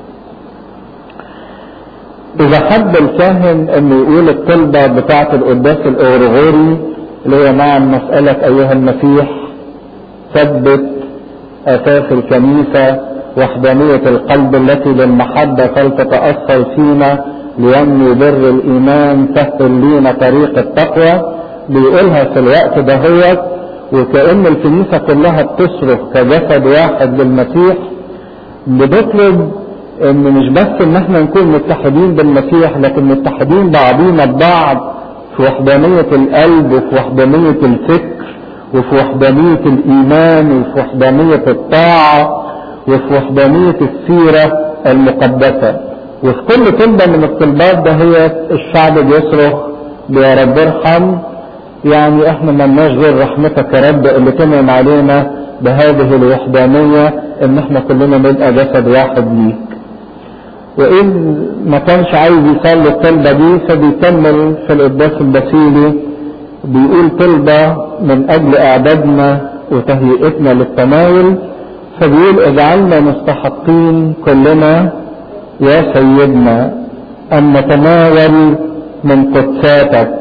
اذا حب الكاهن انه يقول الطلبة بتاعة القداس الاغريغوري اللي هي مع مسألة ايها المسيح ثبت اساس الكنيسة، وحدانية القلب التي للمحبة فلتتأثر فينا لينمي بر الايمان سهل لينا طريق التقوى، بيقولها في الوقت دهوت وكأن الكنيسة كلها بتصرخ كجسد واحد للمسيح. بتطلب ان مش بس ان احنا نكون متحدين بالمسيح، لكن متحدين بعضينا ببعض في وحدانية القلب وفي وحدانية الفكر وفي وحدانية الايمان وفي وحدانية الطاعة وفي وحدانية السيرة المقدسة. وفي كل طلبة من الطلبات ده هي الشعب بيصرخ يا رب ارحم، يعني احنا ملناش غير رحمتك يا رب اللي تنعم علينا بهذه الوحدانية ان احنا كلنا نبقى جسد واحد ليك. وإذ ما كانش عايز يصلي الطلبة دي فبيكمل في القداس البسيلي بيقول طلبة من اجل اعدادنا وتهيئتنا للتناول، فبيقول اجعلنا مستحقين كلنا يا سيدنا ان نتناول من قدساتك.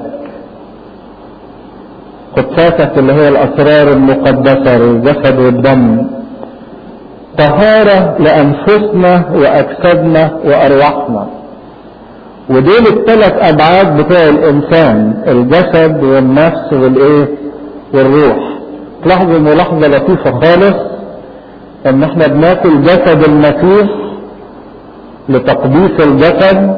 قدساتك اللي هي الاسرار المقدسة الجسد والدم، طهارة لانفسنا واجسادنا وارواحنا. ودول الثلاث ابعاد بتوع الانسان، الجسد والنفس والايه والروح. تلاحظوا ملاحظة لطيفة خالص ان احنا بناكل جسد المسيح لتقديس الجسد،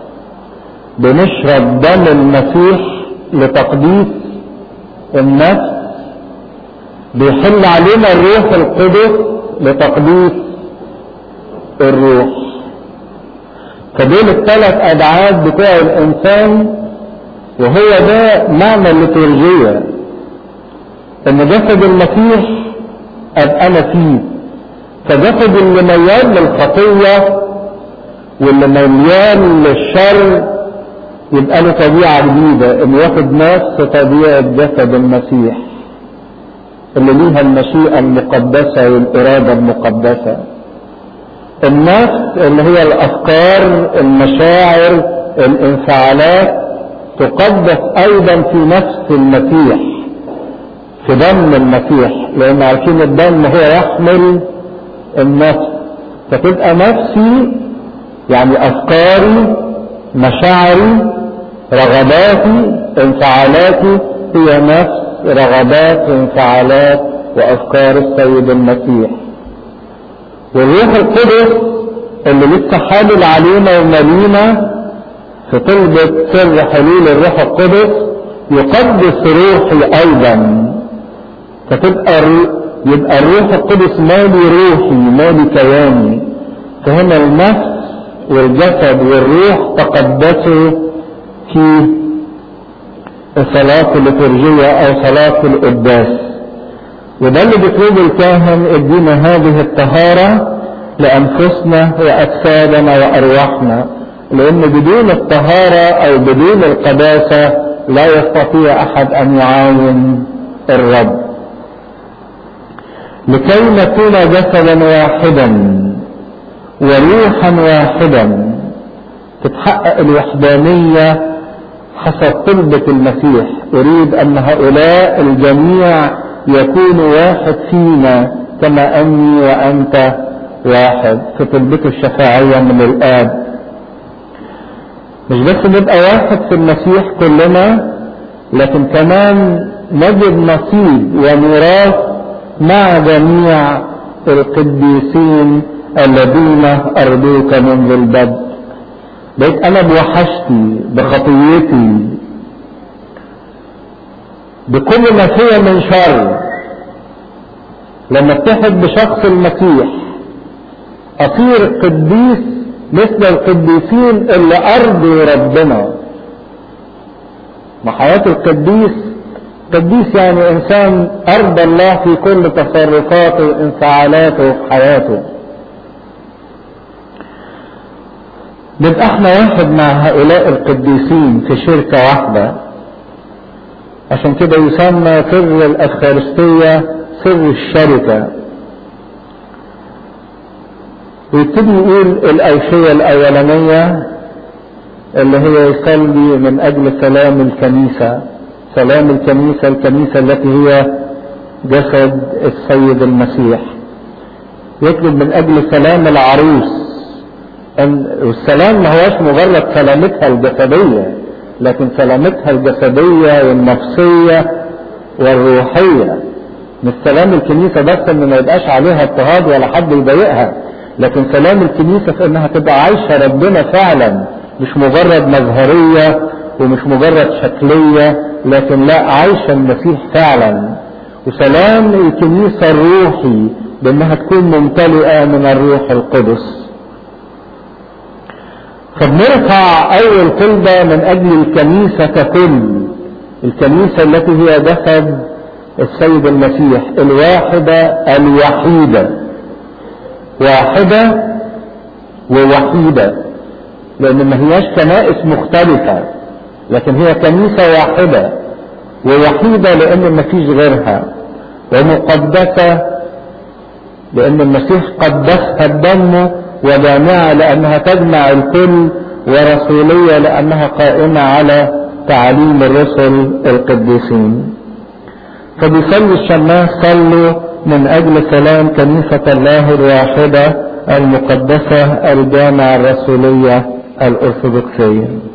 بنشرب دم المسيح لتقديس النفس، بيحل علينا الروح القدس لتقديس الروح. فدول الثلاث ابعاد بتوع الانسان، وهو ده معنى الليتورجية، ان جسد المسيح ابقى انا فيه. فجسد اللي ميال للخطية واللي ميال للشر يبقى له طبيعة جديدة، انه ياخد نفس طبيعة جسد المسيح اللي ليها المشيئة المقدسة والإرادة المقدسة. النفس اللي هي الأفكار المشاعر الانفعالات تقدس أيضا في نفس المسيح في دم المسيح، لأن عارفين الدم هو يحمل النفس. فتبقى نفسي يعني أفكاري مشاعري رغباتي انفعالاتي هي نفس رغبات وانفعالات وافكار السيد المسيح. والروح القدس اللي لسه حامل علينا ومالينا في طلبة سر حلول الروح القدس يقدس روحي ايضا. فتبقى يبقى الروح القدس مالي روحي مالي كياني. فهنا النفس والجسد والروح تقدسوا في صلاة الليتورجية او صلاة القداس. وده اللي بيطلبه الكاهن، ادينا هذه الطهارة لانفسنا واجسادنا وارواحنا، لان بدون الطهارة او بدون القداسة لا يستطيع احد ان يعاين الرب. لكي نكون جسدا واحدا وروحا واحدا تتحقق الوحدانية حسب طلبة المسيح. أريد أن هؤلاء الجميع يكونوا واحد فينا كما أني وأنت واحد، في طلبته الشفاعية من الآب. مش بس نبقى واحد في المسيح كلنا، لكن كمان نجد نصيب وميراث مع جميع القديسين الذين أرضوك منذ البدء. بقيت أنا بوحشتي بخطيتي بكل ما فيه من شر، لما اتحد بشخص المسيح أصير قديس مثل القديسين اللي أرضوا ربنا. ما حياة القديس قديس يعني انسان ارضى الله في كل تصرفاته وانفعالاته في حياته. نبقى احنا واحد مع هؤلاء القديسين في شركة واحدة. عشان كده يسمى سر الافخارستية سر الشركة. ويبتدي يقول الاوشية الاولانية اللي هي يصلي من اجل سلام الكنيسة. سلام الكنيسة، الكنيسة التي هي جسد السيد المسيح. يطلب من اجل سلام العروس. والسلام ما هوش مجرد سلامتها الجسدية، لكن سلامتها الجسدية والنفسية والروحية. مش سلام الكنيسة بس ان ما يبقاش عليها اضطهاد ولا حد يضايقها، لكن سلام الكنيسة في انها تبقى عايشة ربنا فعلا، مش مجرد مظهرية ومش مجرد شكلية، لكن لا، عايشة المسيح فعلا. وسلام الكنيسة الروحي بانها تكون ممتلئة من الروح القدس. فبنرفع اول طلبة من اجل الكنيسة ككل، الكنيسة التي هي جسد السيد المسيح، الواحدة الوحيدة. واحدة ووحيدة، لان ما هياش كنائس مختلفة، لكن هي كنيسة واحدة ووحيدة لان ما فيش غيرها، ومقدسة لان المسيح قدسها بدمه، وجامعة لانها تجمع الكل، ورسولية لانها قائمة على تعاليم الرسل القديسين. فبيصلي الشماس صلوا من اجل سلام كنيسة الله الواحدة المقدسة الجامعة الرسولية الارثوذكسية.